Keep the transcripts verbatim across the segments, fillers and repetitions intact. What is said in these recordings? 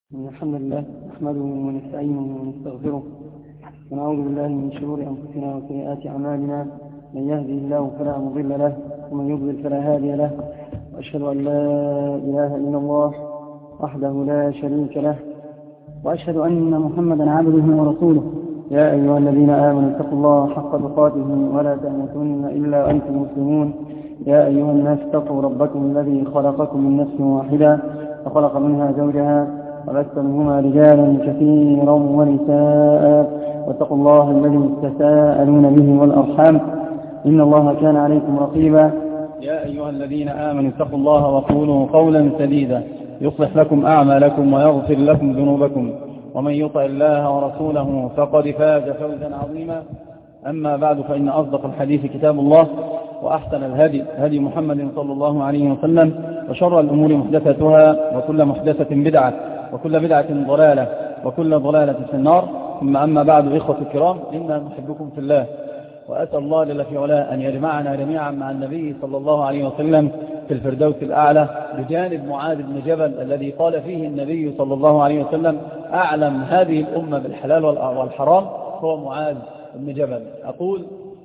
إن الحمد لله نحمده ونستعينه ونستغفره ونعوذ بالله من شرور أنفسنا وسيئات أعمالنا. من يهدي الله فلا مضل له ومن يضلل فلا هادي له، وأشهد أن لا إله إلا الله وحده لا شريك له، وأشهد أن محمدا عبده ورسوله. يا أيها الذين آمنوا اتقوا الله حق تقاته ولا تموتن إلا وأنتم مسلمون. يا أيها الناس اتقوا ربكم الذي خلقكم من نفس واحدة وخلق منها زوجها وبث منهما رجالا كثيرا ونساء، واتقوا الله الذي تساءلون به والأرحام إن الله كان عليكم رقيبا. يا أيها الذين آمنوا اتقوا الله وقولوا قولا سديدا يصلح لكم أعمالكم ويغفر لكم ذنوبكم، ومن يطع الله ورسوله فقد فاز فوزا عظيما. أما بعد، فإن أصدق الحديث كتاب الله، وأحسن الهدي هدي محمد صلى الله عليه وسلم، وشر الأمور محدثتها، وكل محدثة بدعة، وكل بدعة ضلالة، وكل ضلالة في النار. ثم أما بعد، إخوة الكرام، إنا نحبكم في الله، وأسأل الله جل في علاه أن يجمعنا جميعا مع النبي صلى الله عليه وسلم في الفردوس الأعلى بجانب معاذ بن جبل الذي قال فيه النبي صلى الله عليه وسلم: أعلم هذه الأمة بالحلال والحرام هو معاذ بن جبل. أقول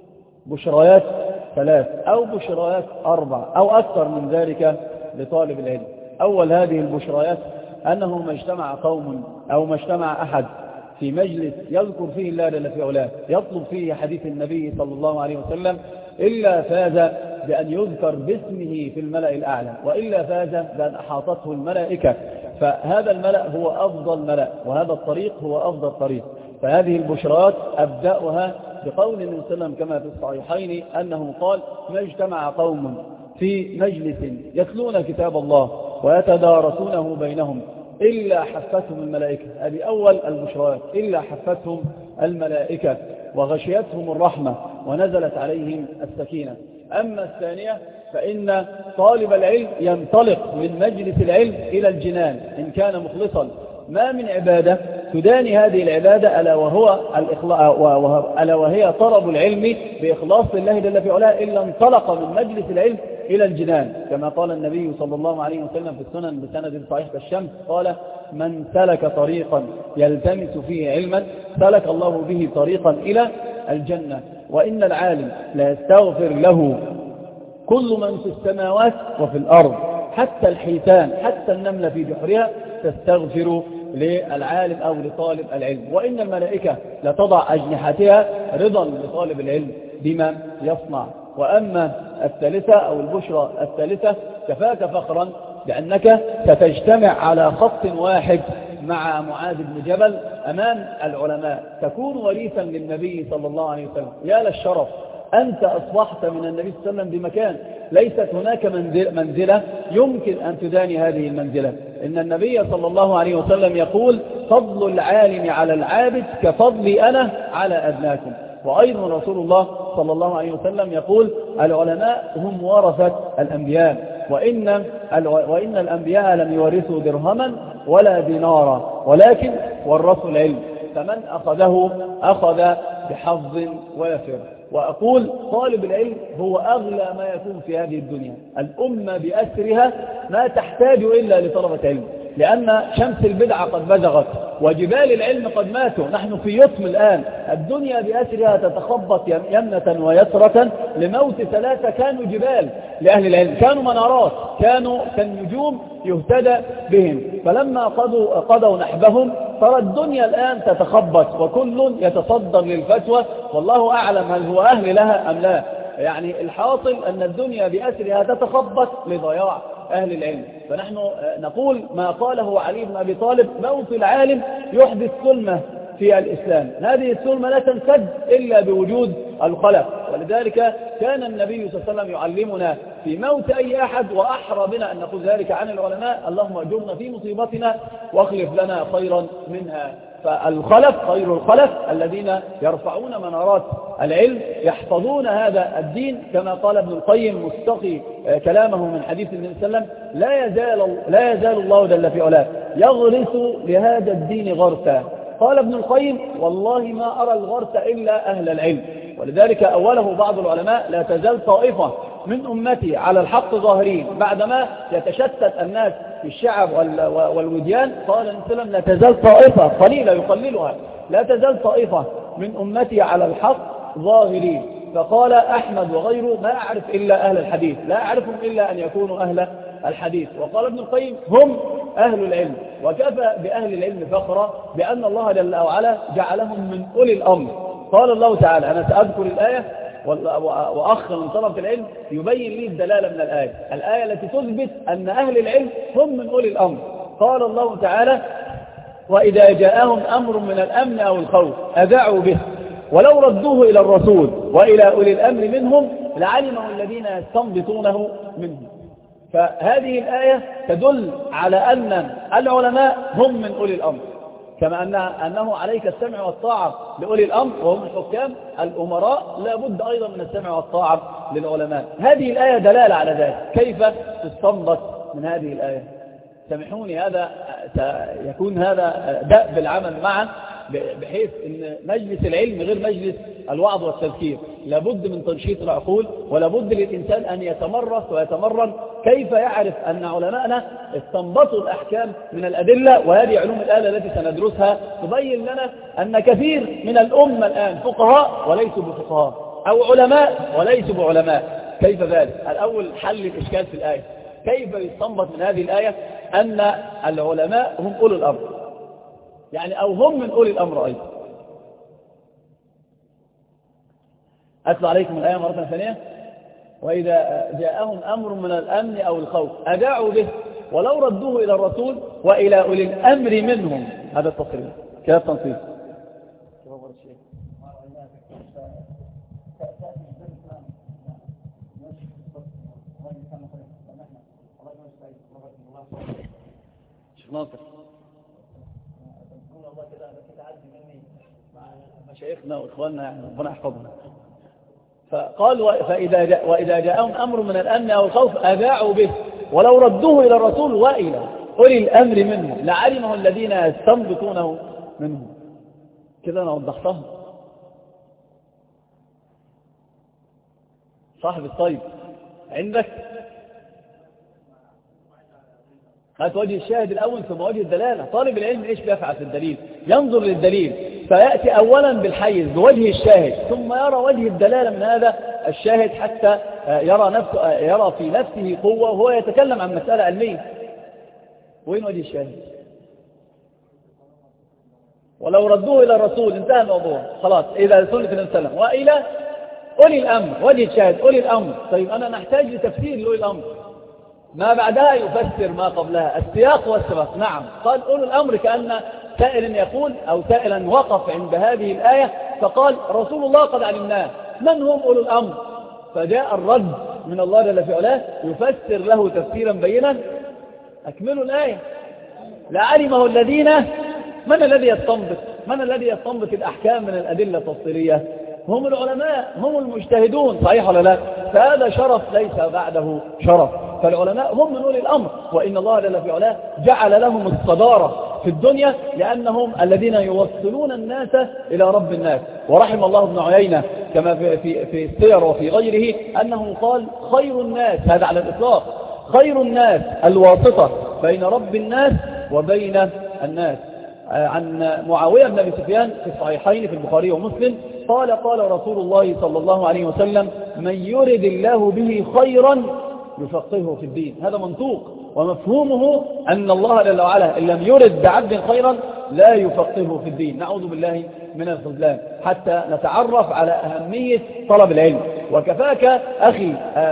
بشريات ثلاث أو بشريات أربع أو أكثر من ذلك لطالب العلم. أول هذه البشريات أنه ما اجتمع قوم أو ما اجتمع أحد في مجلس يذكر فيه الله جل في علاه يطلب فيه حديث النبي صلى الله عليه وسلم إلا فاز بأن يذكر باسمه في الملأ الأعلى، وإلا فاز بأن أحاطته الملائكة. فهذا الملأ هو أفضل ملأ، وهذا الطريق هو أفضل طريق. فهذه البشرات أبدأها بقول النبي صلى الله عليه وسلم كما في الصحيحين أنه قال: ما اجتمع قوم في مجلس يتلون كتاب الله ويتدارسونه بينهم إلا حفتهم الملائكة. هذه أول البشرات، إلا حفتهم الملائكة وغشيتهم الرحمة ونزلت عليهم السكينة. أما الثانية فإن طالب العلم ينطلق من مجلس العلم إلى الجنان إن كان مخلصا. ما من عبادة تداني هذه العبادة ألا وهو الإخلاص، ألا وهي طلب العلم بإخلاص لله جل في علاه، إلا انطلق من مجلس العلم إلى الجنان، كما قال النبي صلى الله عليه وسلم في السنن بسند صحيح كالشمس قال: من سلك طريقا يلتمس فيه علما سلك الله به طريقا إلى الجنة. وإن العالم لا يستغفر له كل من في السماوات وفي الأرض، حتى الحيتان، حتى النملة في جحرها تستغفر للعالم أو لطالب العلم. وإن الملائكة لتضع أجنحتها رضا لطالب العلم بما يصنع. وأما الثالثة أو البشرى الثالثة، كفاك فخرا بأنك ستجتمع على خط واحد مع معاذ بن جبل أمام العلماء، تكون وريثا للنبي صلى الله عليه وسلم. يا للشرف، أنت أصبحت من النبي صلى الله عليه وسلم بمكان ليست هناك منزلة يمكن أن تداني هذه المنزلة. إن النبي صلى الله عليه وسلم يقول: فضل العالم على العابد كفضلي أنا على أدناكم. وأيضا رسول الله صلى الله عليه وسلم يقول: العلماء هم ورثة الأنبياء، وإن, وإن الأنبياء لم يورثوا درهما ولا دينارا، ولكن ورثوا العلم، فمن أخذه أخذ بحظ وافر. وأقول: طالب العلم هو أغلى ما يكون في هذه الدنيا. الأمة بأسرها ما تحتاج إلا لطلبة علم، لأن شمس البدعة قد بزغت وجبال العلم قد ماتوا. نحن في يطم الآن، الدنيا بأسرها تتخبط يمنة ويسرة لموت ثلاثة كانوا جبال لأهل العلم، كانوا منارات، كانوا كالنجوم يهتدى بهم. فلما قضوا, قضوا نحبهم ترى الدنيا الآن تتخبط وكل يتصدر للفتوى، والله أعلم هل هو أهل لها أم لا. يعني الحاصل أن الدنيا بأسرها تتخبط لضياع أهل العلم. فنحن نقول ما قاله علي بن أبي طالب: موت العالم يحدث سلمة في الإسلام. هذه السلمة لا تنسد إلا بوجود الخلف. ولذلك كان النبي صلى الله عليه وسلم يعلمنا في موت أي أحد، وأحرى بنا أن نقول ذلك عن العلماء: اللهم أجرنا في مصيبتنا واخلف لنا خيرا منها. فالخلف خير الخلف الذين يرفعون منارات العلم، يحفظون هذا الدين، كما قال ابن القيم مستقي كلامه من حديث النبي صلى الله عليه وسلم: لا يزال, لا يزال الله جل في علاه يغرس لهذا الدين غرسا. قال ابن القيم: والله ما أرى الغرس إلا أهل العلم. ولذلك أوله بعض العلماء: لا تزال طائفة من أمتي على الحق ظاهرين، بعدما يتشتت الناس في الشعب والوديان، قال النبي صلى الله عليه وسلم لا تزال طائفة قليلة يقللها، لا تزال طائفة من أمتي على الحق ظاهرين. فقال أحمد وغيره ما أعرف إلا أهل الحديث، لا أعرفهم إلا أن يكونوا أهل الحديث. وقال ابن القيم هم أهل العلم، وكفى بأهل العلم فخرا بأن الله جل وعلا جعلهم من أولي الأمر. قال الله تعالى، أنا سأذكر الآية وأخ من طلبة العلم يبين لي الدلالة من الآية، الآية التي تثبت أن أهل العلم هم من أولي الأمر. قال الله تعالى وإذا جاءهم أمر من الأمن أو الخوف أذاعوا به ولو ردوه إلى الرسول وإلى أولي الأمر منهم لعلمه الذين يستنبطونه منهم. فهذه الآية تدل على أن العلماء هم من أولي الأمر، كما أن أنه عليك السمع والطاعة لأولي الأمر وهم الحكام الأمراء، لا بد أيضا من السمع والطاعة للعلماء. هذه الآية دلالة على ذلك. كيف تستنبط من هذه الآية؟ سامحوني، هذا يكون هذا دأب العمل معا، بحيث أن مجلس العلم غير مجلس الوعظ والتذكير، لابد من تنشيط العقول، ولابد للإنسان أن يتمرس ويتمرن كيف يعرف أن علماءنا استنبطوا الأحكام من الأدلة. وهذه علوم الآلة التي سندرسها تبين لنا أن كثير من الأمة الآن فقهاء وليسوا بفقهاء، أو علماء وليسوا بعلماء. كيف ذلك؟ الأول حل الإشكال في الآية، كيف يستنبط من هذه الآية أن العلماء هم أولو الأمر، يعني أو هم من أولي الأمر أيضا. أتلو عليكم الآية مرة ثانية. وإذا جاءهم أمر من الأمن أو الخوف أذاعوا به ولو ردوه إلى الرسول وإلى أولي الأمر منهم. هذا التصريح كذا التنصيص. شيخ ناصر الله كده تعدي مني مع مشايخنا واخواننا، يعني ربنا يحفظنا. فقال فإذا جاء وإذا جاءهم أمر من الأمن أو الخوف أذاعوا به ولو ردوه إلى الرسول وإلى أولي الأمر منهم لعلمه الذين يستنبطونه منهم. كده أنا وضحتها. صاحب الطيب عندك هات وجه الشاهد الأول ثم وجه الدلالة. طالب العلم إيش بيفعل في الدليل؟ ينظر للدليل فيأتي أولا بالحيز بوجه الشاهد، ثم يرى وجه الدلالة من هذا الشاهد حتى يرى, نفسه يرى في نفسه قوة وهو يتكلم عن مسألة علمية. وين وجه الشاهد؟ ولو ردوه إلى الرسول انتهى الموضوع خلاص. إذا سنة الإنسان وإلى أولي الأمر، وجه الشاهد أولي الأمر. طيب أنا نحتاج لتفسير لأولي الأمر، ما بعدها يفسر ما قبلها، السياق والسبق. نعم، قال أولي الأمر كأن سائل يقول أو سائلا وقف عند هذه الآية فقال رسول الله قد علمناه من هم أولي الأمر، فجاء الرد من الله جل في علاه يفسر له تفسيرا بينا. أكملوا الآية. لعلمه الذين، من الذي يستنبط من الذي يستنبط الأحكام من الأدلة التفصيلية؟ هم العلماء، هم المجتهدون، صحيح ولا لا؟ فهذا شرف ليس بعده شرف. فالعلماء هم من أولي الأمر، وإن الله جل في علاه جعل لهم الصدارة في الدنيا لأنهم الذين يوصلون الناس إلى رب الناس. ورحم الله ابن عيينة كما في, في, في السير وفي غيره أنه قال خير الناس، هذا على الإطلاق، خير الناس الواسطة بين رب الناس وبين الناس. عن معاوية بن أبي سفيان في الصحيحين في البخاري ومسلم قال قال رسول الله صلى الله عليه وسلم من يرد الله به خيرا يفقهه في الدين. هذا منطوق ومفهومه أن الله جل وعلا إن لم يرد بعبد خيرا لا يفقهه في الدين. نعوذ بالله من الخذلان. حتى نتعرف على أهمية طلب العلم. وكفاك أخي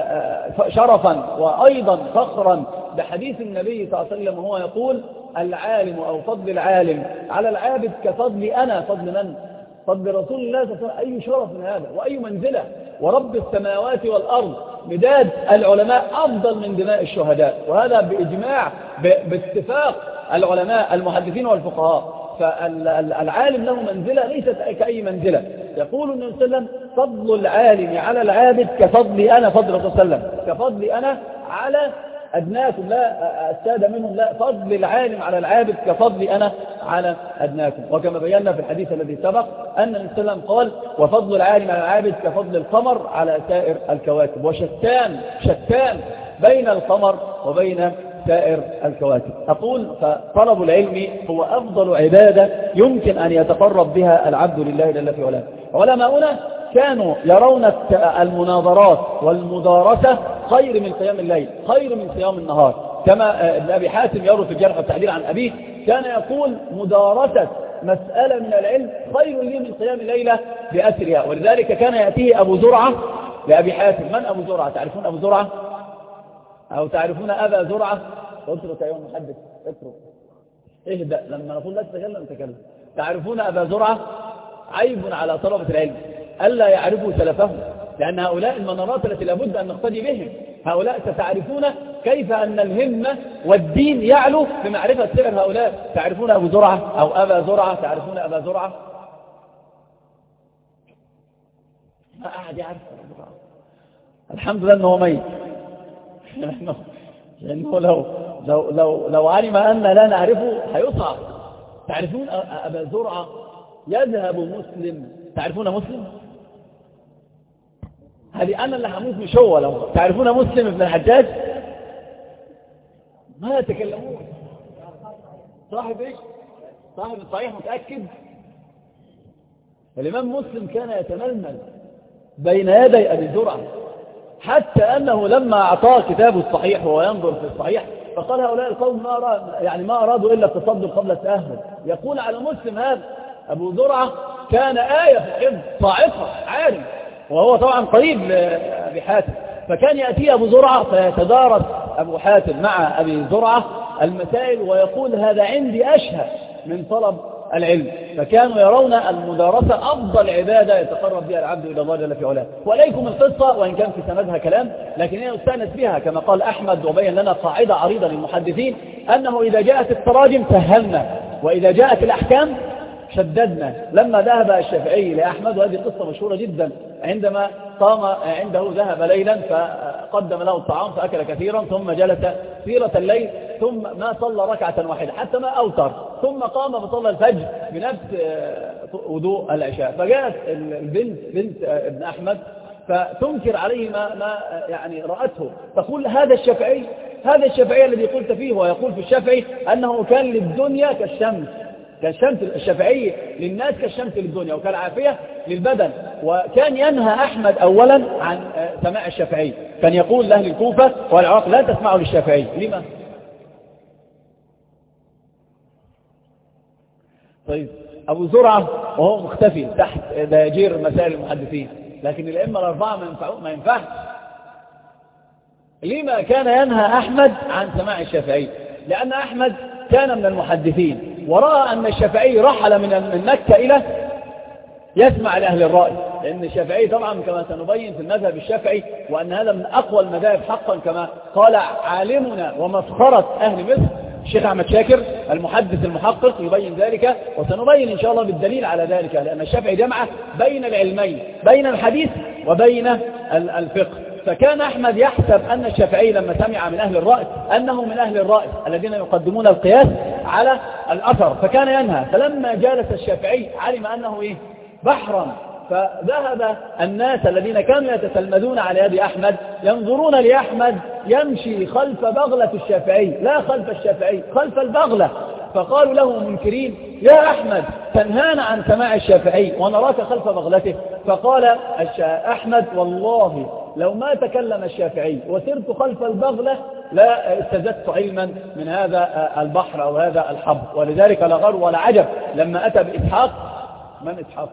شرفا وأيضا فخرا بحديث النبي صلى الله عليه وسلم وهو يقول العالم أو فضل العالم على العابد كفضل أنا. فضل من؟ فضل رسول الله صلى الله عليه وسلم. أي شرف من هذا وأي منزلة. ورب السماوات والأرض مداد العلماء أفضل من دماء الشهداء، وهذا بإجماع باتفاق العلماء المحدثين والفقهاء. فالعالم له منزلة ليست كأي منزلة. يقول النبي صلى الله عليه وسلم فضل العالم على العابد كفضل أنا، فضل رسول الله صلى الله عليه وسلم كفضل أنا على أدناكم، لا السادة منهم، لا، فضل العالم على العابد كفضل أنا على أدناكم. وكما بينا في الحديث الذي سبق أن النبي صلى الله عليه وسلم قال وفضل العالم على العابد كفضل القمر على سائر الكواكب. وشتان شتان بين القمر وبين سائر الكواكب. أقول فطلب العلم هو أفضل عبادة يمكن أن يتقرب بها العبد لله جل في علاه. علماؤنا كانوا يرون المناظرات والمدارسة خير من قيام الليل، خير من صيام النهار، كما ابن أبي حاتم يروي في الجرح والتعديل عن أبيه كان يقول مدارسة مسألة من العلم خير لي من قيام الليلة بأسرها. ولذلك كان يأتيه أبو زرعة لأبي حاتم. من أبو زرعة؟ تعرفون أبو زرعة أو تعرفون أبا زرعة؟ اترك أيها المحدث، اترك اهدأ، لما نقول لا تتكلم تكلم. تعرفون أبا زرعة؟ عيب على طلبة العلم ألا يعرفوا سلفهم، لأن هؤلاء المنارات التي لابد أن نقتدي بهم. هؤلاء ستعرفون كيف أن الهمة والدين يعلو بمعرفة سير هؤلاء. تعرفون أبو زرعة أو أبا زرعة؟ تعرفون أبا زرعة؟ ما أحد يعرف أبا زرعة. الحمد لله أنه ميت، لأنه لو, لو, لو, لو علم أن لا نعرفه هيصعب. تعرفون أبا زرعة؟ يذهب مسلم. تعرفون مسلم؟ هذه أنا اللي هموت مش هو. لو تعرفون مسلم ابن الحجاج؟ ما يتكلمون. صاحب ايش؟ صاحب الصحيح، متأكد. الإمام مسلم كان يتململ بين يدي أبي زرعة، حتى أنه لما أعطاه كتابه الصحيح وهو ينظر في الصحيح فقال هؤلاء القوم ما أراد يعني ما أرادوا إلا التصدر قبل التأهل. يقول على مسلم هذا أبو زرعة كان آية في الحفظ، صاعقة، عالم، وهو طبعا قريب لأبي حاتم. فكان يأتي أبو زرعة فيتدارس أبو حاتم مع أبي زرعة المسائل ويقول هذا عندي أشهى من طلب العلم. فكانوا يرون المدارسة أفضل عبادة يتقرب بها العبد إلى الله جل في علاه. وإليكم القصة وإن كان في سندها كلام، لكن هي يستأنس بها كما قال أحمد وبين لنا قاعدة عريضة للمحدثين أنه إذا جاءت التراجم سهلنا وإذا جاءت الأحكام شددنا. لما ذهب الشافعي لأحمد، وهذه قصة مشهورة جدا، عندما قام عنده ذهب ليلا فقدم له الطعام فأكل كثيرا ثم جلس سيرة الليل ثم ما صلى ركعة واحدة حتى ما أوتر، ثم قام فصلى الفجر بنفس وضوء العشاء. فجاءت البنت بنت ابن أحمد فتنكر عليه ما, ما يعني رأته، تقول هذا الشافعي هذا الشافعي الذي قلت فيه. ويقول في الشافعي أنه كان للدنيا كالشمس، كالشمس الشافعي للناس كالشمس للدنيا وكالعافية للبدن. وكان ينهى أحمد أولا عن سماع الشافعي، كان يقول لأهل الكوفة والعراق لا تسمعوا للشافعي. لما؟ طيب أبو زرعة وهو مختفي تحت داجير مسائل المحدثين، لكن الأئمة الأربعة ما ينفعش. لما كان ينهى أحمد عن سماع الشافعي؟ لأن أحمد كان من المحدثين ورأى أن الشافعي رحل من مكة إلى يسمع لأهل الرأي، لأن الشافعي طبعا كما سنبين في المذهب الشافعي وأن هذا من أقوى المذاهب حقا كما قال عالمنا ومسخرة أهل مصر الشيخ أحمد شاكر المحدث المحقق يبين ذلك، وسنبين إن شاء الله بالدليل على ذلك. لأن الشافعي جمع بين العلمين، بين الحديث وبين الفقه. فكان أحمد يحسب أن الشافعي لما سمع من أهل الرأي أنه من أهل الرأي الذين يقدمون القياس على الأثر، فكان ينهى. فلما جالس الشافعي علم أنه إيه؟ بحرا. فذهب الناس الذين كانوا يتسلمدون على يد أحمد ينظرون لأحمد يمشي خلف بغلة الشافعي، لا خلف الشافعي، خلف البغلة. فقالوا له منكرين يا أحمد تنهانا عن سماع الشافعي ونراك خلف بغلته. فقال أحمد والله لو ما تكلم الشافعي وسرت خلف البغلة لا استزدت علما من هذا البحر أو هذا الحبر. ولذلك لا غر ولا عجب لما أتى بإسحاق. من إسحاق؟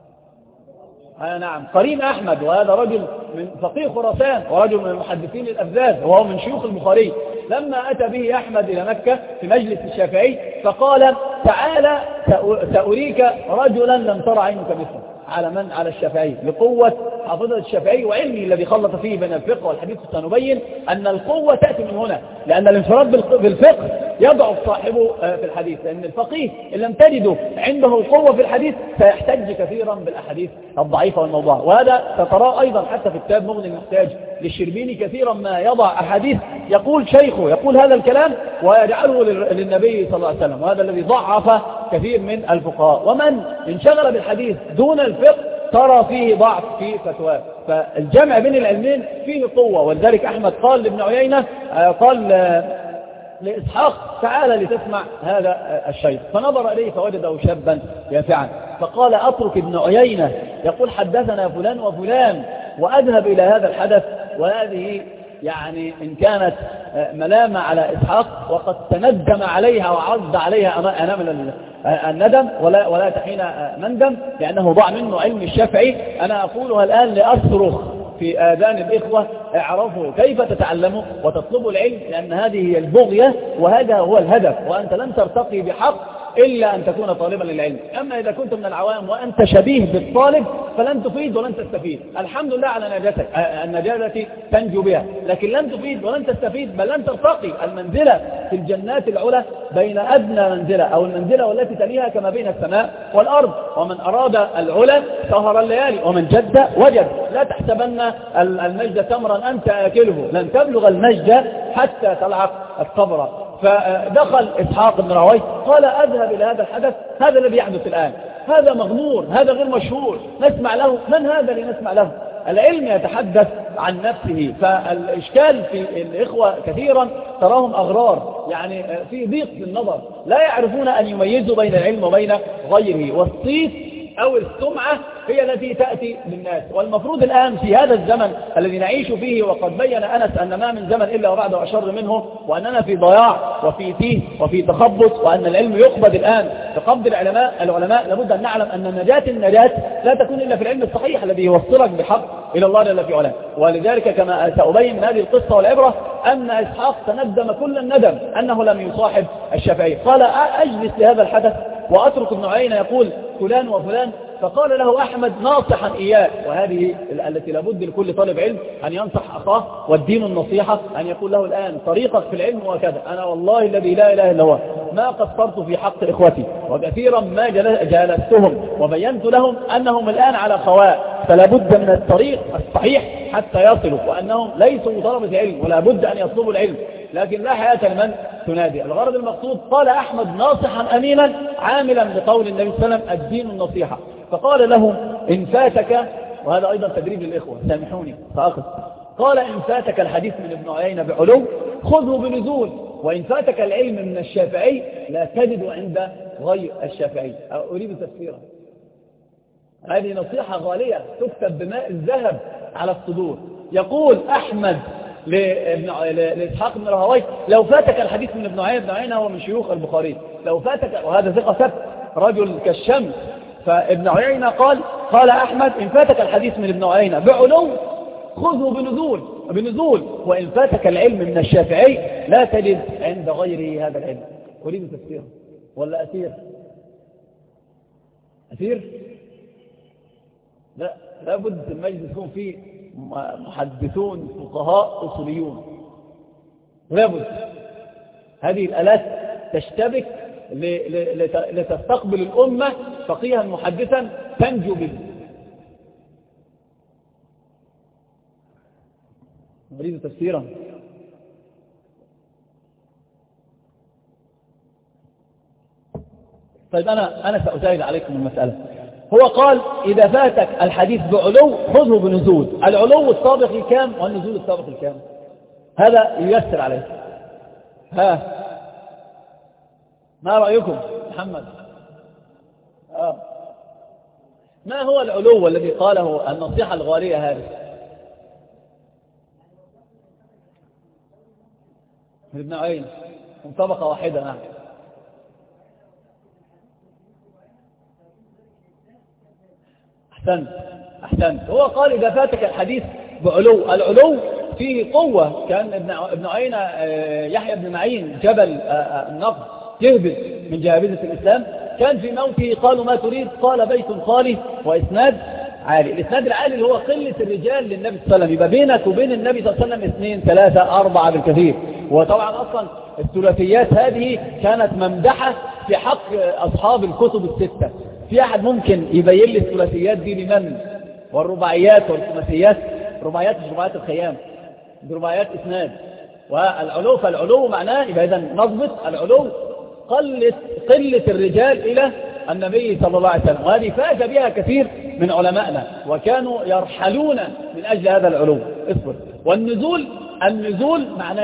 آه نعم، قرين أحمد، وهذا رجل من فقيه خراسان ورجل من المحدثين الأفذاذ وهو من شيوخ البخاري. لما أتى به أحمد إلى مكة في مجلس الشافعي فقال تعالى سأريك رجلا لم ترى عينك مثله. على من؟ على الشافعي، لقوة حافظة الشافعي وعلمي الذي خلط فيه بين الفقه والحديث. سنبين أن القوة تأتي من هنا، لأن الانفراد بالفقه يضعف صاحبه في الحديث، لأن الفقيه إن لم تجده عنده القوة في الحديث سيحتج كثيرا بالأحاديث الضعيفة والموضوعة. وهذا تتراه أيضا حتى في كتاب مغني المحتاج للشربيني كثيرا ما يضع أحاديث يقول شيخه يقول هذا الكلام ويجعله للنبي صلى الله عليه وسلم، وهذا الذي ضعف كثير من الفقهاء. ومن انشغل بالحديث دون الفقه ترى فيه ضعف في فتواه. فالجمع بين العلمين فيه قوة. ولذلك أحمد قال لابن عيينة قال لإسحاق تعال لتسمع هذا الشيء. فنظر إليه فوجده شابا يافعا، فقال أترك ابن عيينة يقول حدثنا فلان وفلان وأذهب إلى هذا الحدث؟ وهذه يعني إن كانت ملامة على إسحاق وقد تندم عليها وعرض عليها أمام الندم ولا ولا تحين مندم، لأنه ضاع منه علم الشافعي. أنا أقولها الآن لأصرخ في آذان الإخوة: اعرفوا كيف تتعلموا وتطلبوا العلم، لأن هذه هي البغية وهذا هو الهدف، وأنت لن ترتقي بحق إلا أن تكون طالبا للعلم. أما إذا كنت من العوام وأنت شبيه بالطالب فلن تفيد ولن تستفيد. الحمد لله على نجاتك، النجاة التي تنجو بها، لكن لن تفيد ولن تستفيد، بل لن ترتقي. المنزلة في الجنات العلى بين أدنى منزلة أو المنزلة والتي تليها كما بين السماء والأرض. ومن أراد العلى سهر الليالي ومن جد وجد. لا تحسبن المجد تمرا أنت آكله، لن تبلغ المجد حتى تلعق القبر. فدخل إسحاق بن راهويه قال أذهب إلى هذا الحدث، هذا الذي يحدث الآن، هذا مغمور، هذا غير مشهور، نسمع له. من هذا اللي نسمع له؟ العلم يتحدث عن نفسه. فالإشكال في الإخوة كثيرا تراهم أغرار، يعني في ضيق في النظر، لا يعرفون أن يميزوا بين العلم وبين غيره. والصيت أو السمعة هي التي تأتي للناس. والمفروض الآن في هذا الزمن الذي نعيش فيه، وقد بين أنس أن ما من زمن إلا وبعده أشر منه، وأننا في ضياع وفي تيه وفي تخبط، وأن العلم يقبض الآن بقبض العلماء العلماء لابد أن نعلم أن نجاة النجاة لا تكون إلا في العلم الصحيح الذي يوصلك بحق إلى الله جل في علاه. ولذلك كما سأبين من هذه القصة والعبرة أن إسحاق تندم كل الندم أنه لم يصاحب الشافعي. قال أجلس لهذا الحدث وأترك ابن عيينة يقول فلان وفلان. فقال له أحمد ناصحا إياه، وهذه التي لابد لكل طالب علم أن ينصح أخاه، والدين النصيحة أن يقول له الآن طريقك في العلم وكذا. أنا والله الذي لا إله إلا هو ما قصرت في حق إخوتي، وكثيرا ما جالستهم وبينت لهم أنهم الآن على خواء، فلا بد من الطريق الصحيح حتى يصلوا، وأنهم ليسوا طلبة علم ولا بد أن يطلبوا العلم، لكن لا حياة لمن تنادي. الغرض المقصود قال أحمد ناصحا أمينا عاملا بقول النبي صلى الله عليه وسلم الدين النصيحة. فقال له إن فاتك، وهذا أيضا تدريب للإخوة سامحوني فأخذ، قال إن فاتك الحديث من ابن عيينة بعلو خذه بنزول، وإن فاتك العلم من الشافعي لا تجد عند غير الشافعي. أريد تفسيرا. هذه نصيحة غالية تكتب بماء الذهب على الصدور. يقول أحمد لإسحاق بن راهويه لو فاتك الحديث من ابن عيينة، ابن عيينة هو من شيوخ البخاري، لو فاتك، وهذا ثقة ثبت رجل كالشمس. فابن عيينة قال قال أحمد إن فاتك الحديث من ابن عيينة بعلو خذه بنزول بنزول وإن فاتك العلم من الشافعي لا تجد عند غيره هذا العلم. أريد تفسير ولا أثير؟ أثير؟ لا، لابد المجلس يكون فيه محدثون فقهاء أصوليون، لابد هذه الآلات تشتبك لتستقبل الأمة فقيها محدثا تنجو به. نريد تفسيرا. طيب أنا أنا سأسهل عليكم المسألة. هو قال إذا فاتك الحديث بعلو خذه بنزول، العلو السابق الكام والنزول السابق الكام، هذا ييسر عليه. ها ما رأيكم محمد؟ آه. ما هو العلو الذي قاله النصيحة الغالية هذه من ابن عيينة من طبقة واحدة؟ نعم أحسنت أحسنت. هو قال إذا فاتك الحديث بعلو، العلو فيه قوة. كان ابن ابن عيينة يحيى بن معين جبل النقد يهبط من جهابذة الإسلام، كان في موته قالوا ما تريد؟ قال بيت خالي وإسناد عالي. الإسناد العالي اللي هو قلة الرجال للنبي صلى الله عليه وسلم، يبقى بينك وبين النبي صلى الله عليه وسلم اثنين ثلاثة أربعة بالكثير. وطبعا أصلا الثلاثيات هذه كانت ممدحة في حق أصحاب الكتب الستة. في أحد ممكن يبين لي الثلاثيات دي لمن؟ والرباعيات والخماسيات، رباعيات مش رباعيات الخيام، دي رباعيات إسناد. والعلو، فالعلو معناه يبقى إذا نضبط العلو قلة قلة الرجال إلى النبي صلى الله عليه وسلم، وهذه فاز بها كثير من علمائنا وكانوا يرحلون من أجل هذا العلو. اصبر. والنزول، النزول معناه إيش؟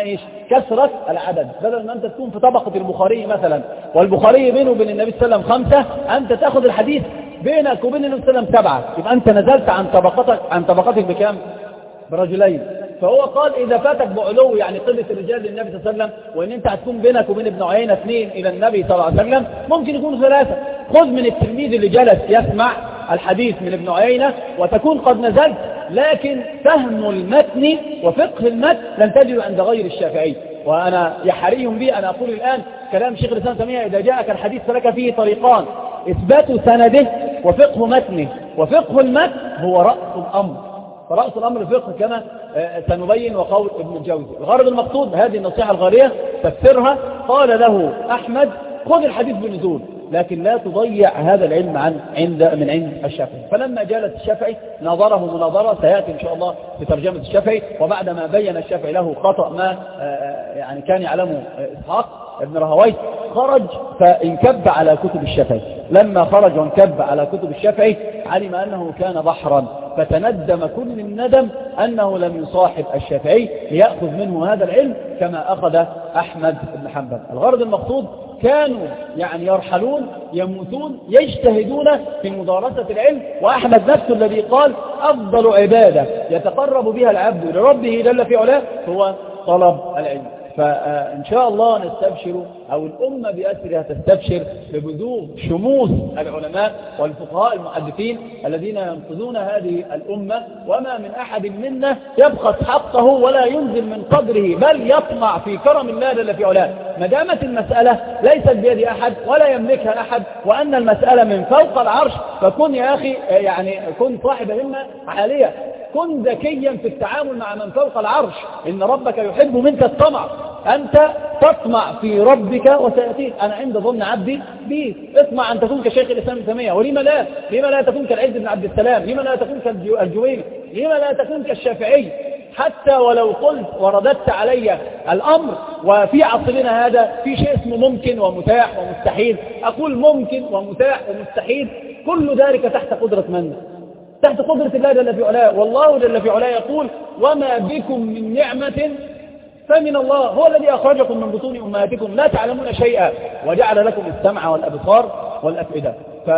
كثرة العدد، بدل ما أنت تكون في طبقة البخاري مثلا والبخاري بينه وبين النبي صلى الله عليه وسلم خمسة، أنت تأخذ الحديث بينك وبين النبي صلى الله عليه وسلم سبعة، يبقى أنت نزلت عن طبقتك عن طبقتك بكام؟ برجلين. فهو قال إذا فاتك بعلو يعني قلة الرجال للنبي صلى الله عليه وسلم، وإن أنت هتكون بينك وبين ابن عيينة اثنين إلى النبي صلى الله عليه وسلم، ممكن يكون ثلاثة. خذ من التلميذ اللي جلس يسمع الحديث من ابن عيينة وتكون قد نزلت، لكن فهم المتن وفقه المتن لن تجد عند غير الشافعي. وأنا يحري بي أن أقول الآن كلام شيخ الإسلام تيمية: إذا جاءك الحديث فلك فيه طريقان: إثبات سنده وفقه متنه، وفقه المتن هو رأس الأمر. فرأس الأمر الفقه كما سنبين وقول ابن الجوزي. الغرض المقصود هذه النصيحة الغالية تفسرها. قال له أحمد: خذ الحديث بالنزول، لكن لا تضيع هذا العلم عن عند من عند الشافعي. فلما جالس الشافعي ناظره مناظرة سيأتي إن شاء الله في ترجمة الشافعي، وبعدما بين الشافعي له خطأ ما يعني كان يعلمه إسحاق ابن راهويه، خرج فانكب على كتب الشافعي. لما خرج وانكب على كتب الشافعي علم أنه كان بحرا، فتندم كل الندم أنه لم يصاحب الشافعي ليأخذ منه هذا العلم كما أخذ أحمد بن حنبل. الغرض المقصود كانوا يعني يرحلون يموتون يجتهدون في مدارسة العلم، وأحمد نفسه الذي قال: أفضل عبادة يتقرب بها العبد لربه جل في علاه هو طلب العلم. فإن شاء الله نستبشر أو الأمة بأسرها تستبشر ببذوغ شموس العلماء والفقهاء المحدثين الذين ينقذون هذه الأمة، وما من أحد منا يبخس حقه ولا ينزل من قدره، بل يطمع في كرم الله جل في علاه. ما دامت المسألة ليست بيد أحد ولا يملكها أحد، وأن المسألة من فوق العرش، فكن يا أخي يعني كن صاحب همة عالية، كن ذكيا في التعامل مع من فوق العرش. إن ربك يحب منك الطمع، أنت تطمع في ربك وسيأتيك. أنا عند ظن عبدي بي، اطمع أن تكون كشيخ الإسلام ابن تيمية، ولما لا؟ لما لا تكون كالعز بن عبد السلام؟ لما لا تكون كالجويني؟ لما لا تكون كالشافعي؟ حتى ولو قلت ورددت علي الأمر، وفي عصرنا هذا في شيء اسمه ممكن ومتاح ومستحيل، أقول ممكن ومتاح ومستحيل كل ذلك تحت قدرة من؟ تحت قدرة الله جل في علاه. والله جل في علاه يقول: وما بكم من نعمة فمن الله، هو الذي أخرجكم من بطون أمهاتكم لا تعلمون شيئا وجعل لكم السمع والأبصار والأفئدة.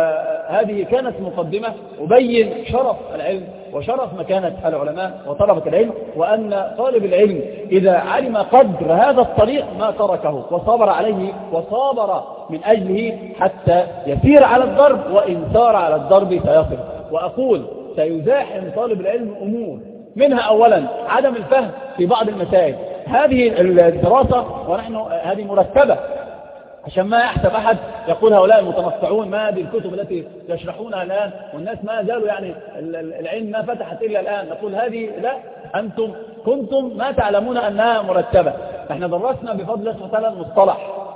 فهذه كانت مقدمة أبين شرف العلم وشرف مكانة العلماء وطلبة العلم، وأن طالب العلم إذا علم قدر هذا الطريق ما تركه وصبر عليه وصابر من أجله حتى يسير على الضرب، وإن سار على الضرب سيصل. وأقول سيزاحم طالب العلم أمور، منها أولا عدم الفهم في بعض المسائل. هذه الدراسة ونحن هذه مرتبة، عشان ما يحسب أحد يقول هؤلاء المتنطعون ما هذه الكتب التي يشرحونها الآن والناس ما زالوا يعني العلم ما فتحت إلا الآن. نقول هذه لا، أنتم كنتم ما تعلمون أنها مرتبة. احنا درسنا بفضل الله تعالى المصطلح،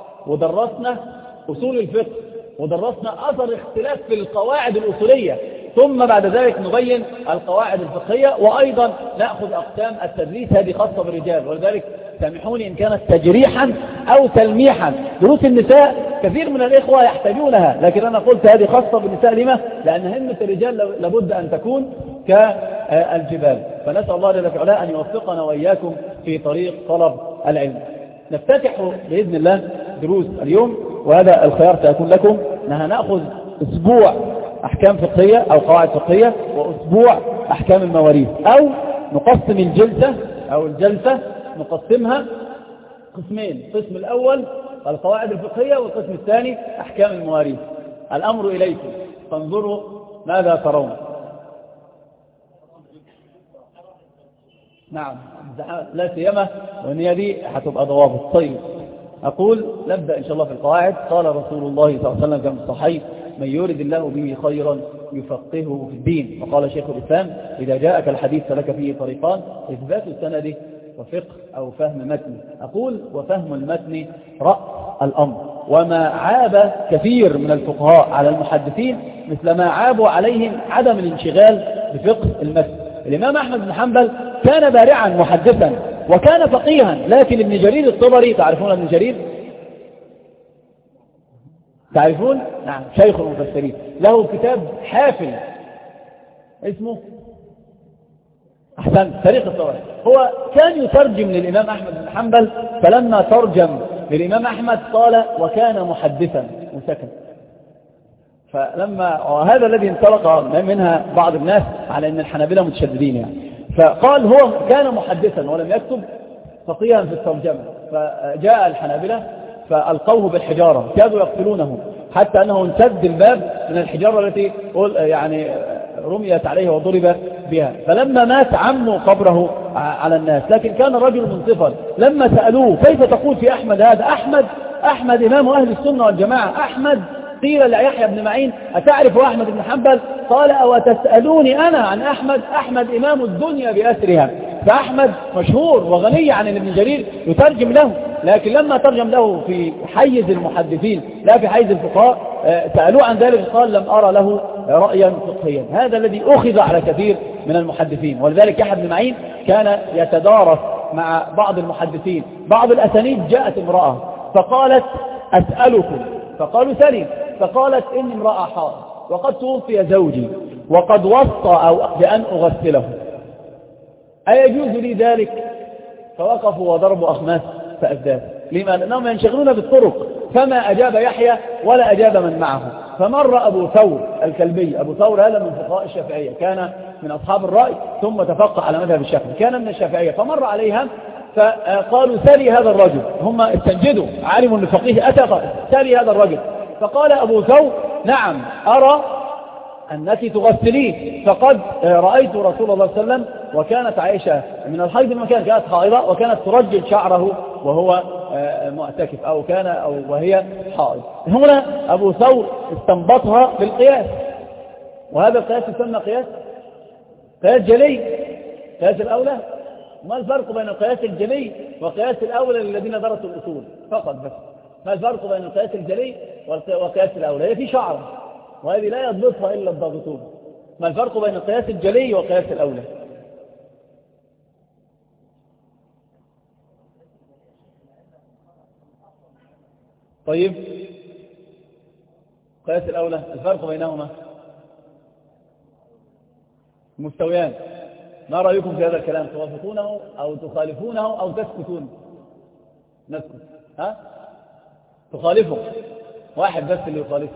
ودرسنا أصول الفقه، ودرسنا أثر اختلاف في القواعد الأصولية، ثم بعد ذلك نبين القواعد الفقهية، وأيضا نأخذ أقسام التدريس هذه خاصة بالرجال. ولذلك سامحوني إن كانت تجريحا أو تلميحا. دروس النساء كثير من الإخوة يحتاجونها، لكن أنا قلت هذه خاصة بالنساء. لما؟ لأن همة الرجال لابد أن تكون كالجبال. فنسأل الله جل وعلا أن يوفقنا وإياكم في طريق طلب العلم. نفتتح بإذن الله دروس اليوم، وهذا الخيار سيكون لكم. نأخذ أسبوع أحكام فقهية أو قواعد فقهية، وأسبوع أحكام المواريث، أو نقسم الجلسة أو الجلسة نقسمها قسمين: القسم الأول القواعد الفقهية، والقسم الثاني أحكام المواريث. الأمر إليكم، فانظروا ماذا ترون. نعم، لا سيما وإن هذه هتبقى ضوابط. طيب، أقول نبدأ إن شاء الله في القواعد. قال رسول الله صلى الله عليه وسلم كما صحيح: من يرد الله به خيرا يفقهه في الدين. وقال شيخ الإسلام: إذا جاءك الحديث فلك فيه طريقان: إثبات السند وفقه أو فهم متن. أقول وفهم المتن رأس الأمر. وما عاب كثير من الفقهاء على المحدثين مثل ما عابوا عليهم عدم الانشغال بفقه المتن. الإمام أحمد بن حنبل كان بارعا محدثا وكان فقيها، لكن ابن جرير الطبري، تعرفون ابن جرير؟ تعرفون؟ نعم، شيخ المفسرين، له كتاب حافل اسمه أحسن تاريخ الطبري. هو كان يترجم للإمام أحمد بن حنبل، فلما ترجم للإمام أحمد قال وكان محدثا وسكت. فلما وهذا الذي انطلق منها بعض الناس على أن الحنابلة متشددين يعني، فقال هو كان محدثا ولم يكتب فقيها في الترجمة، فجاء الحنابلة فألقوه بالحجارة كادوا يقتلونه، حتى أنه انسد الباب من الحجارة التي يعني رميت عليه وضرب بها. فلما مات عموا قبره على الناس، لكن كان الرجل منصفا. لما سألوه كيف تقول في أحمد هذا؟ أحمد أحمد إمام أهل السنة والجماعة. أحمد قيل ليحيى بن معين أتعرف أحمد بن حنبل؟ قال أو تسألوني أنا عن أحمد؟ أحمد إمام الدنيا بأسرها. فأحمد مشهور وغني عن ابن جرير يترجم له، لكن لما ترجم له في حيز المحدثين لا في حيز الفقهاء سألوه عن ذلك قال لم أرى له رأيا فقهيا. هذا الذي أخذ على كثير من المحدثين. ولذلك يحيى بن معين كان يتدارس مع بعض المحدثين. بعض الأسانيد جاءت امرأة فقالت أسألكم، فقالوا سلم، فقالت إني امرأة حائض وقد توفي زوجي وقد وصى أو بأن أغسله، أيجوز لي ذلك؟ فوقفوا وضربوا أخماس فأزداد. لما؟ لأنهم ينشغلون بالطرق. فما أجاب يحيى ولا أجاب من معه. فمر أبو ثور الكلبي، أبو ثور هذا من فقهاء الشافعية، كان من أصحاب الرأي ثم تفقه على مذهب الشافعي، كان من الشافعية. فمر عليها فقالوا سلي هذا الرجل، هم استنجدوا، عالم الفقيه أتى قال سلي هذا الرجل. فقال أبو ثور نعم أرى أنك تغسلين، فقد رأيت رسول الله صلى الله عليه وسلم وكانت عائشة من الحيض المكان كانت حائضة وكانت ترجل شعره وهو معتكف أو كان أو وهي حائض. هنا أبو ثور استنبطها بالقياس، وهذا القياس يسمى قياس قياس جلي، قياس الأولى. ما الفرق بين القياس الجلي وقياس الأولى للذين درسوا الأصول فقط بس؟ ما الفرق بين القياس الجلي وقياس الأولى؟ هي في شعر وهذه لا يضبطها إلا الضابطون. ما الفرق بين القياس الجلي وقياس الأولى؟ طيب قياس الأولى الفرق بينهما مستويان. ما رأيكم في هذا الكلام؟ توافقونه أو تخالفونه أو تسكتون؟ نسكت. ها؟ تخالفه واحد بس اللي يخالفه.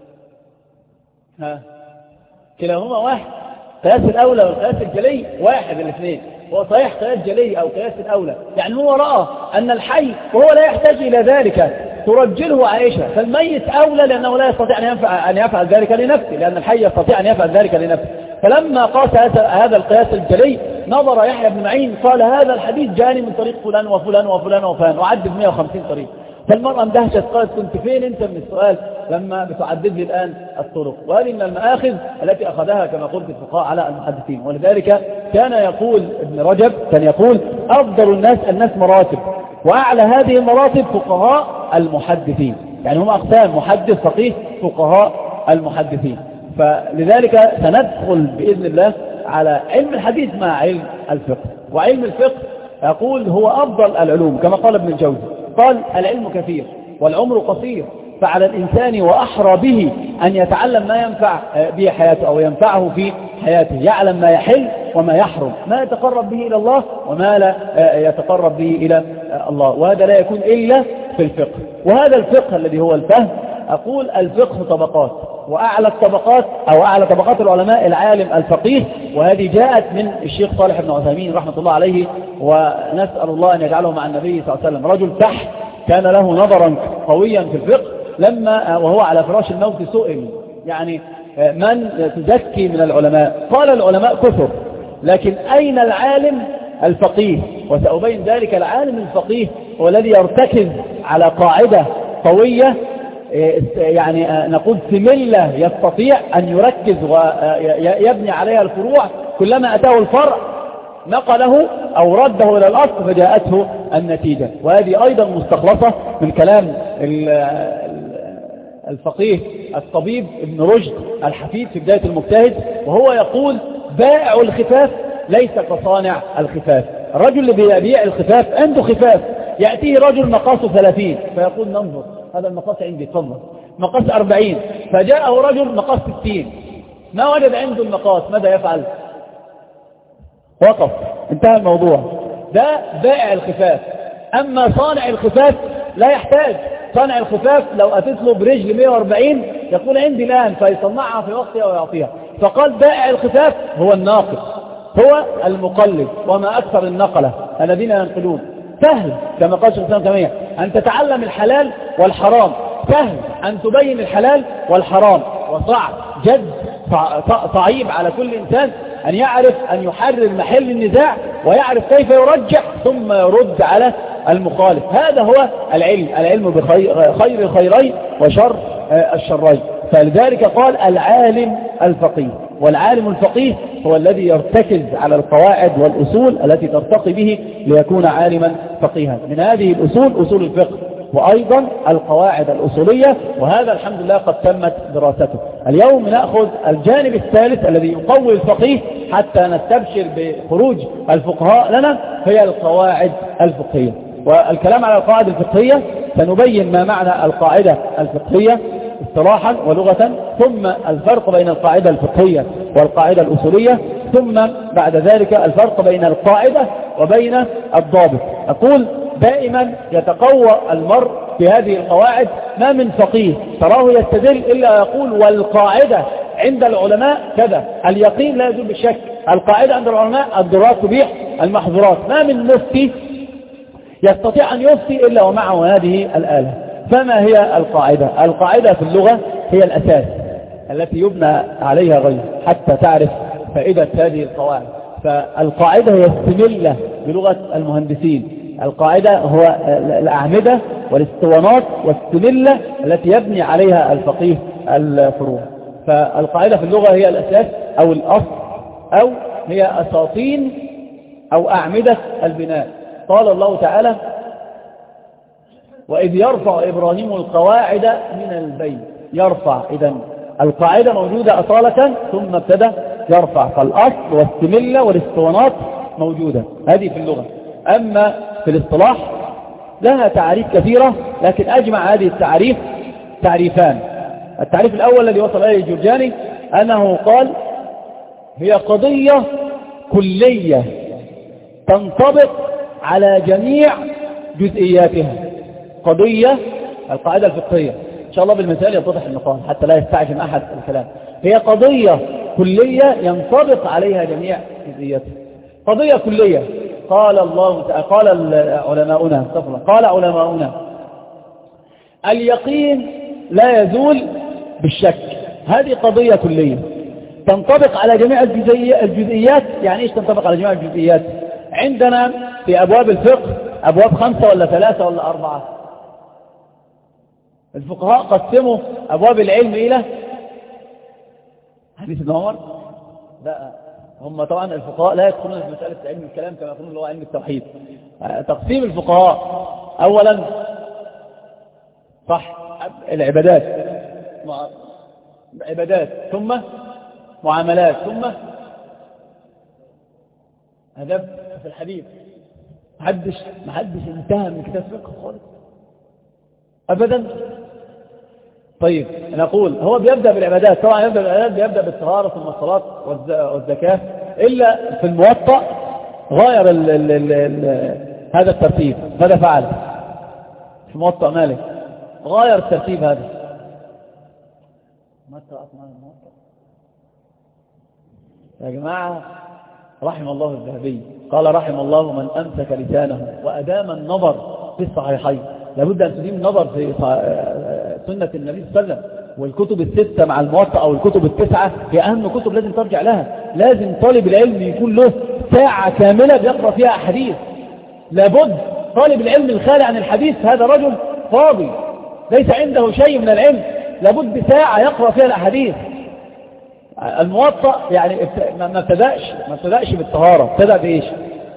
ها؟ كلاهما واحد. قياس الأولى والقياس الجلي واحد الاثنين. هو صحيح قياس جلي أو قياس الأولى، يعني هو رأى أن الحي وهو لا يحتاج إلى ذلك ترجله عائشة، فالميت أولى لأنه لا يستطيع أن يفعل, أن يفعل ذلك لنفسه، لأن الحي يستطيع أن يفعل ذلك لنفسه. فلما قاس هذا القياس الجلي نظر يحيى بن معين قال هذا الحديث جاني من طريق فلان وفلان وفلان وفلان، وعد ب مئة وخمسين طريق. فالمرأة اندهشت قالت كنت فين أنت من السؤال لما بتعدد لي الآن الطرق؟ وهذه من المآخذ التي أخذها كما قلت الفقهاء على المحدثين. ولذلك كان يقول ابن رجب كان يقول أفضل الناس الناس مراتب، وأعلى هذه المراتب فقهاء المحدثين، يعني هم أقسام محدث فقيه فقهاء المحدثين. فلذلك سندخل بإذن الله على علم الحديث مع علم الفقه. وعلم الفقه يقول هو أفضل العلوم كما قال ابن الجوزي، قال العلم كثير والعمر قصير، فعلى الإنسان وأحرى به أن يتعلم ما ينفع به حياته أو ينفعه في حياته، يعلم ما يحل وما يحرم، ما يتقرب به إلى الله وما لا يتقرب به إلى الله، وهذا لا يكون إلا في الفقه. وهذا الفقه الذي هو الفهم، أقول الفقه طبقات، وأعلى الطبقات أو أعلى طبقات العلماء العالم الفقيه، وهذه جاءت من الشيخ صالح بن عثيمين رحمة الله عليه، ونسأل الله أن يجعله مع النبي صلى الله عليه وسلم. رجل فحل كان له نظرا قويا في الفقه، لما وهو على فراش الموت سئل يعني من تزكي من العلماء؟ قال العلماء كثر، لكن أين العالم الفقيه؟ وسأبين ذلك. العالم الفقيه هو الذي يرتكز على قاعدة قوية، يعني نقول سملة يستطيع أن يركز ويبني عليها الفروع، كلما أتاه الفرع نقله أو رده إلى الأصل فجاءته النتيجة. وهذه أيضا مستخلصة من كلام الفقيه الطبيب ابن رشد الحفيد في بداية المجتهد، وهو يقول بائع الخفاف ليس كصانع الخفاف. الرجل اللي بيبيع الخفاف عنده خفاف، يأتيه رجل مقاسه ثلاثين فيقول ننظر هذا المقاس عندي تفضل، مقاس أربعين، فجاءه رجل مقاس ستين ما وجد عنده المقاس، ماذا يفعل؟ وقف، انتهى الموضوع. ده بائع الخفاف. أما صانع الخفاف لا يحتاج. صانع الخفاف لو أتت له برجل مئة وأربعين يقول عندي الآن، فيصنعها في وقتها ويعطيها. فقال بائع الخفاف هو الناقل، هو المقلد، وما أكثر النقلة الذين ينقلون. سهل كما قال شيخ الإسلام تيمية أن تتعلم الحلال والحرام، سهل أن تبين الحلال والحرام، وصعب جد صعيب على كل إنسان أن يعرف أن يحرر محل النزاع ويعرف كيف يرجح ثم يرد على المخالف. هذا هو العلم، العلم بخير خير الخيرين وشر الشرين. فلذلك قال العالم الفقيه. والعالم الفقيه هو الذي يرتكز على القواعد والأصول التي ترتقي به ليكون عالما فقيها. من هذه الأصول أصول الفقه، وأيضا القواعد الأصولية، وهذا الحمد لله قد تمت دراسته. اليوم نأخذ الجانب الثالث الذي يقوي الفقيه حتى نستبشر بخروج الفقهاء لنا، هي القواعد الفقهية. والكلام على القواعد الفقهية سنبين ما معنى القاعدة الفقهية اصطلاحا ولغة، ثم الفرق بين القاعدة الفقهية والقاعدة الأصولية، ثم بعد ذلك الفرق بين القاعدة وبين الضابط. أقول دائما يتقوى المرء في هذه القواعد. ما من فقيه تراه يستدل إلا يقول والقاعدة عند العلماء كذا، اليقين لا يزول بالشك، القاعدة عند العلماء الضرورات تبيح المحظورات. ما من مفتي يستطيع أن يفتي إلا ومعه هذه الآلة. فما هي القاعدة؟ القاعدة في اللغة هي الأساس التي يبنى عليها غيره حتى تعرف فائدة هذه القواعد. فالقاعدة هي السملة بلغة المهندسين. القاعدة هو الأعمدة والاسطوانات والسملة التي يبني عليها الفقيه الفروع. فالقاعدة في اللغة هي الأساس أو الأصل، أو هي أساطين أو أعمدة البناء. قال الله تعالى وإذ يرفع إبراهيم القواعد من البيت. يرفع، إذن القاعدة موجودة أصالة ثم ابتدى يرفع، فالأصل والسملة والاسطوانات موجودة. هذه في اللغة. أما في الاصطلاح لها تعريف كثيرة، لكن أجمع هذه التعريف تعريفان. التعريف الأول الذي وصل إليه الجرجاني أنه قال هي قضية كلية تنطبق على جميع جزئياتها. قضية القاعدة الفقهية إن شاء الله بالمثال يتضح المقام حتى لا يستعجل أحد الكلام. هي قضية كلية ينطبق عليها جميع جزئياتها. قضية كلية. قال الله قال علماؤنا قال علماؤنا اليقين لا يزول بالشك. هذه قضية كلية تنطبق على جميع الجزئيات. يعني إيش تنطبق على جميع الجزئيات؟ عندنا في أبواب الفقه أبواب خمسة ولا ثلاثة ولا أربعة؟ الفقهاء قسموا أبواب العلم إلى حديث ابن عمر. لا، هم طبعا الفقهاء لا يدخلون في مسألة علم الكلام كما يقولون اللي هو علم التوحيد. تقسيم الفقهاء أولا صح العبادات، عبادات ثم معاملات ثم أدب في الحديث. محدش محدش انتهى من كتاب فقه خالص أبدا. طيب نقول هو بيبدأ بالعبادات، طبعا يبدأ بالعبادات بيبدأ بالطهارة ثم الصلاة والزكاة، إلا في الموطأ غير ال ال ال ال هذا الترتيب. ماذا فعل في موطأ مالك؟ غير الترتيب هذا. ما قرأت معنا الموطأ يا جماعة؟ رحم الله الذهبي قال رحم الله من أمسك لسانه وأدام النظر في الصحيحين. لابد أن تديم النظر في سنة النبي صلى الله عليه وسلم. والكتب الستة مع الموطأ أو الكتب التسعة هي أهم كتب لازم ترجع لها. لازم طالب العلم يكون له ساعة كاملة بيقرأ فيها أحاديث. لابد طالب العلم الخالي عن الحديث هذا رجل فاضي ليس عنده شيء من العلم. لابد بساعة يقرأ فيها الأحاديث. الموطأ يعني ما ابتدأش ما ابتدأش بالطهارة، ابتدأ بإيش؟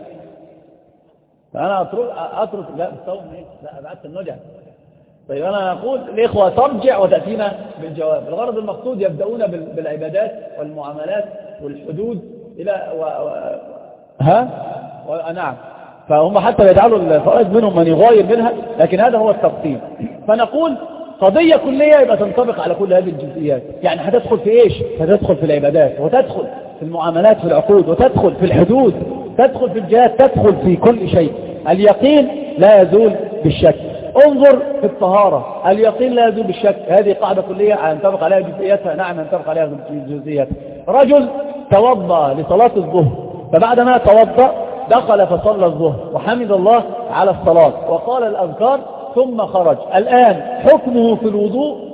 فأنا أترك أترك لا بستوم إيه؟ لا أبعدت النجع. طيب أنا أقول الإخوة ترجع وتأتينا بالجواب. الغرض المقصود يبدأون بالعبادات والمعاملات والحدود إلى و... و... ها و... نعم. فهم حتى يجعلوا الفائز منهم من يغاير منها، لكن هذا هو التقسيم. فنقول قضية كلية يبقى تنطبق على كل هذه الجزئيات. يعني هتدخل في إيش؟ هتدخل في العبادات، وتدخل في المعاملات في العقود، وتدخل في الحدود، تدخل في الجهاد، تدخل في كل شيء. اليقين لا يزول بالشك. انظر في الطهارة، اليقين لا يزول بالشك. هذه قاعدة كلية ينطبق عليها جزئياتها، نعم ينطبق عليها جزئياتها. رجل توضأ لصلاة الظهر، فبعدما توضأ دخل فصلى الظهر وحمد الله على الصلاة وقال الأذكار ثم خرج. الآن حكمه في الوضوء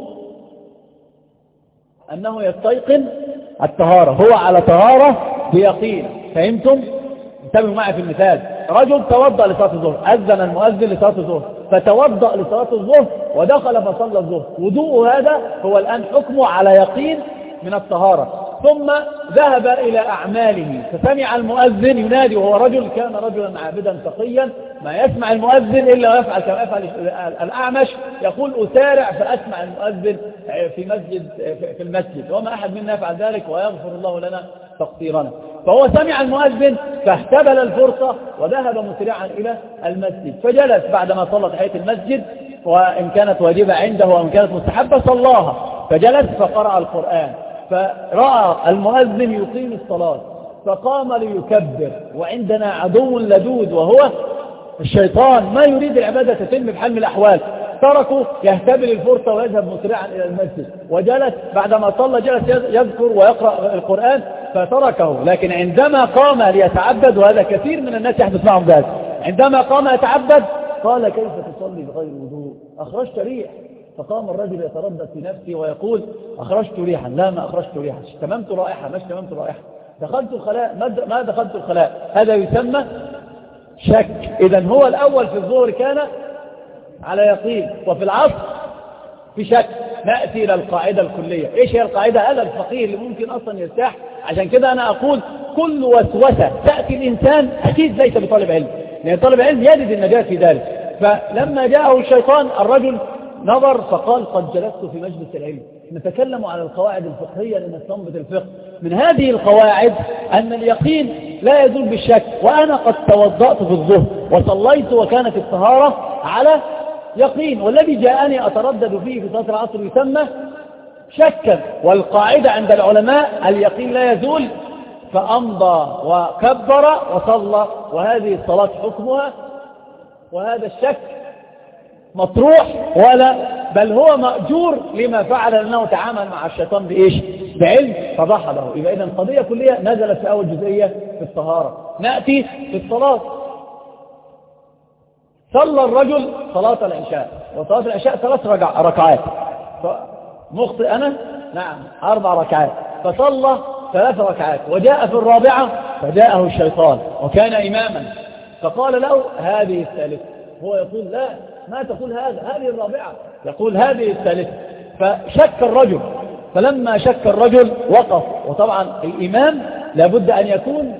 أنه يستيقن الطهارة، هو على طهارة بيقين. فهمتم؟ انتبهوا معي في المثال. رجل توضأ لصلاة الظهر، أذن المؤذن لصلاة الظهر، فتوضأ لصلاة الظهر ودخل فصلى الظهر. وضوءه هذا هو الآن حكمه على يقين من الطهارة. ثم ذهب إلى أعماله فسمع المؤذن ينادي، وهو رجل كان رجلا عابدا تقيا، ما يسمع المؤذن إلا ويفعل كما يفعل الأعمش، يقول أسارع فأسمع المؤذن في مسجد في المسجد، وما أحد منا يفعل ذلك ويغفر الله لنا تقصيرنا. فهو سمع المؤذن فاحتبل الفرصة وذهب مسرعا إلى المسجد، فجلس بعدما صلى تحية المسجد، وإن كانت واجبة عنده وإن كانت مستحبة صلاها، فجلس فقرأ القرآن، فرأى المؤذن يقيم الصلاة فقام ليكبر، وعندنا عدو لدود وهو الشيطان ما يريد العبادة تتم بحال من الأحوال، تركه يهتبل الفرصة ويذهب مسرعا إلى المسجد، وجلس بعدما صلى جلس يذكر ويقرأ القرآن فتركه. لكن عندما قام ليتعبد، وهذا كثير من الناس يحدث معهم ذلك، عندما قام يتعبد قال كيف تصلي بغير وضوء؟ أخرجت ريح. فقام الرجل يتردد في نفسه ويقول أخرجت ريحا، لا ما أخرجت ريحا، اشتممت رائحة، ما اشتممت رائحة، دخلت الخلاء، ما دخلت الخلاء. هذا يسمى شك. إذن هو الأول في الظهر كان على يقين، وفي العصر في شك. نأتي إلى القاعدة الكلية. إيش هي القاعدة؟ هذا الفقيه اللي ممكن أصلا يرتاح. عشان كده أنا أقول كل وسوسة تأتي الإنسان أكيد ليس بطالب علم، لأن طالب علم يجد النجاة في ذلك. فلما جاءه الشيطان الرجل نظر فقال قد جلست في مجلس العلم. نتكلم عن القواعد الفقهية لنستنبط الفقه. من هذه القواعد أن اليقين لا يزول بالشك. وأنا قد توضأت في الظهر وصليت وكانت الطهارة على يقين، والذي جاءني أتردد فيه في صلاة العصر يسمى شكا. والقاعدة عند العلماء اليقين لا يزول، فأمضى وكبر وصلى، وهذه الصلاة حكمها، وهذا الشك مطروح ولا بل هو مأجور لما فعل، لأنه تعامل مع الشيطان بإيش؟ بعلم فضحضه. يبقى إذن قضية كلية نزلت في أول جزئية في الطهارة. نأتي في الصلاة. صلى الرجل صلاة العشاء، وصلاة العشاء ثلاث ركعات، مخطئ أنا؟ نعم أربع ركعات. فصلى ثلاث ركعات وجاء في الرابعة فجاءه الشيطان وكان إماما فقال له هذه الثالثة. هو يقول لا ما تقول هذا، هذه الرابعة، يقول هذه الثالثة. فشك الرجل، فلما شك الرجل وقف. وطبعا الإمام لابد أن يكون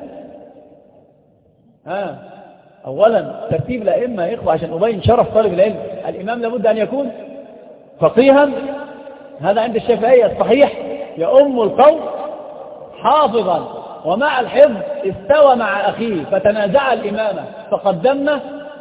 ها أولا ترتيب الأئمة يا إخوة عشان أبين شرف طالب العلم. الإمام لابد أن يكون فقيها، هذا عند الشافعية الصحيح، يؤم القوم حافظا، ومع الحفظ استوى مع أخيه فتنازع الإمامة فقدمنا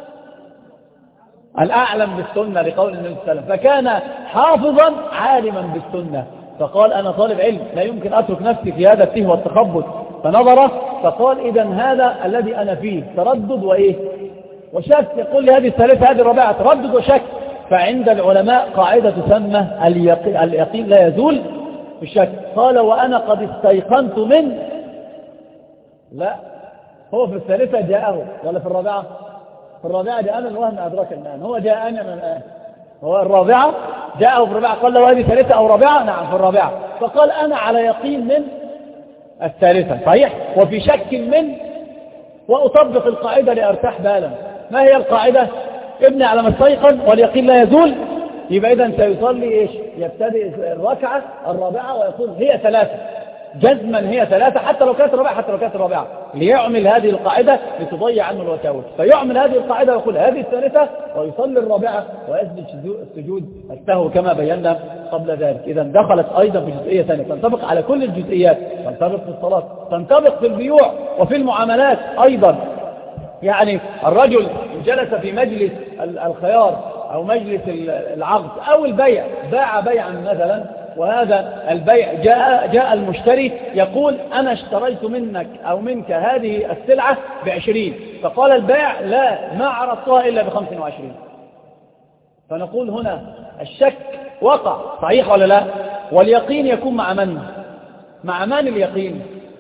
الأعلم بالسنة لقول النبي صلى الله عليه وسلم، فكان حافظا عالما بالسنة، فقال أنا طالب علم لا يمكن أترك نفسي في هذا التيه والتخبط. فنظر فقال إذن هذا الذي أنا فيه تردد وإيه وشك. يقول لي هذه الثالثة هذه الرابعة، تردد وشك. فعند العلماء قاعدة تسمى اليقين, اليقين لا يزول بالشك. قال وأنا قد استيقنت من لا هو في الثالثة جاءه ولا في الرابعة؟ في الرابعة جاءنا الوهم أدرك الآن، هو جاءنا من الآن، هو الرابعة جاءه في الرابعة. قال له هذه ثالثة أو رابعة؟ نعم في الرابعة. فقال أنا على يقين من الثالثة صحيح وفي شك من، وأطبق القاعدة لأرتاح بالا. ما هي القاعدة؟ ابني على ما استيقن واليقين لا يزول. يبقى إذن سيصلي إيش؟ يبتدئ الركعة الرابعة ويقول هي ثلاثة جزما، هي ثلاثة حتى لو كانت رابعة، حتى لو كانت رابعة، ليعمل هذه القاعدة لتضيع عنه الوساوس. فيعمل هذه القاعدة ويقول هذه الثالثة ويصلي الرابعة ويسجد السجود السهو كما بينا قبل ذلك. إذا دخلت أيضا في جزئية ثانية تنطبق على كل الجزئيات، تنطبق في الصلاة، تنطبق في البيوع وفي المعاملات أيضا. يعني الرجل جلس في مجلس الخيار أو مجلس العقد أو البيع، باع بيعا مثلا وهذا البيع جاء, جاء المشتري يقول أنا اشتريت منك أو منك هذه السلعة بعشرين، فقال البائع لا ما عرضتها إلا بخمس وعشرين، فنقول هنا الشك وقع صحيح ولا لا؟ واليقين يكون مع من؟ مع من اليقين؟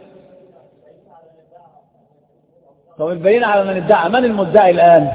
طب البينة على من ادعى، من المدعي الآن؟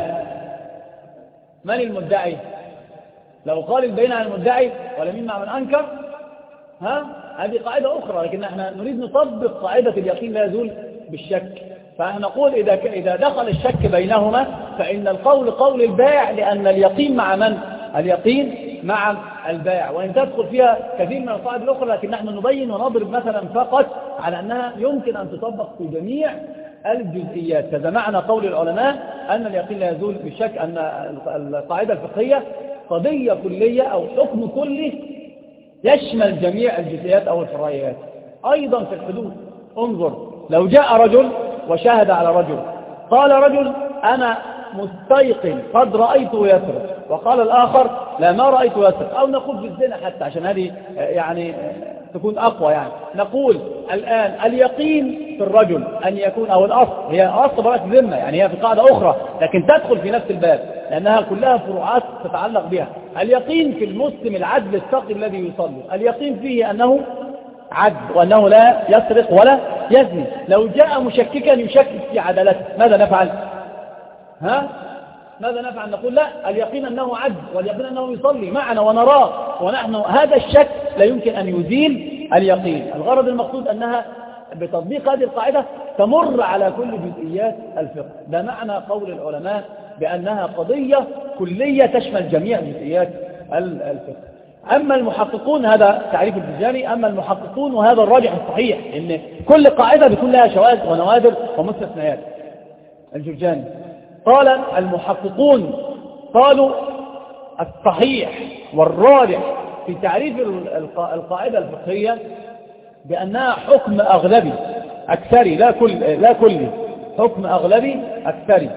من المدعي؟ لو قال البينة على المدعي ولمين مع من أنكر، ها هذه قاعدة أخرى، لكن احنا نريد نطبق قاعدة اليقين لا يزول بالشك. فنقول إذا إذا دخل الشك بينهما فإن القول قول البائع، لأن اليقين مع من؟ اليقين مع البائع، وإن تدخل فيها كثير من القواعد الأخرى، لكن نحن نبين ونضرب مثلا فقط على أنها يمكن أن تطبق في جميع الجزئيات. كذا معنى قول العلماء أن اليقين لا يزول بالشك، أن القاعدة الفقهية قضية كلية أو حكم كلي يشمل جميع الجزئيات أو الفرعيات. أيضا في الحدود انظر، لو جاء رجل وشاهد على رجل، قال رجل أنا مستيقن قد رأيته يسرق، وقال الآخر لا ما رأيته يسرق، أو نقول في الزنا حتى عشان هذه يعني تكون أقوى، يعني نقول الآن اليقين في الرجل أن يكون، أو الأصل هي أصل براءة الذمة، يعني هي في قاعدة أخرى لكن تدخل في نفس الباب لأنها كلها فروعات تتعلق بها. اليقين في المسلم العدل التقي الذي يصلي، اليقين فيه أنه عدل وأنه لا يسرق ولا يزني. لو جاء مشككا يشكك في عدالته ماذا نفعل؟ ها؟ ماذا نفعل؟ نقول لا، اليقين أنه عدل واليقين أنه يصلي معنا ونراه، ونحن هذا الشك لا يمكن أن يزيل اليقين. الغرض المقصود أنها بتطبيق هذه القاعدة تمر على كل جزئيات الفقه. ده معنى قول العلماء بأنها قضية كلية تشمل جميع جزئيات الفقه. أما المحققون، هذا تعريف الجرجاني، أما المحققون وهذا الراجح الصحيح إن كل قاعدة بيكون لها شواذ ونوادر ومستثنيات. الجرجاني قال المحققون قالوا الصحيح والراجح في تعريف القاعدة الفقهية بأنها حكم أغلبي أكثري لا كل لا كلي، حكم أغلبي أكثري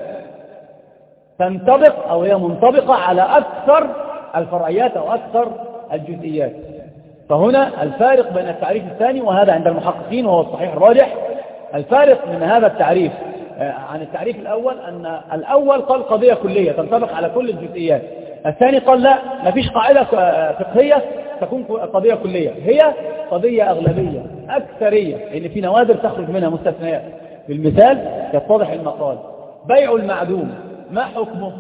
تنطبق أو هي منطبقة على أكثر الفرعيات أو أكثر الجزئيات. فهنا الفارق بين التعريف الثاني وهذا عند المحققين وهو الصحيح الراجح، الفارق من هذا التعريف عن التعريف الأول أن الأول قال قضية كلية تنطبق على كل الجزئيات، الثاني قال لا، ما فيش قاعدة فقهية تكون قضية كلية، هي قضية أغلبية أكثرية لأن في نوادر تخرج منها مستثنيات. بالمثال يتضح المقال، بيع المعدوم ما حكمه؟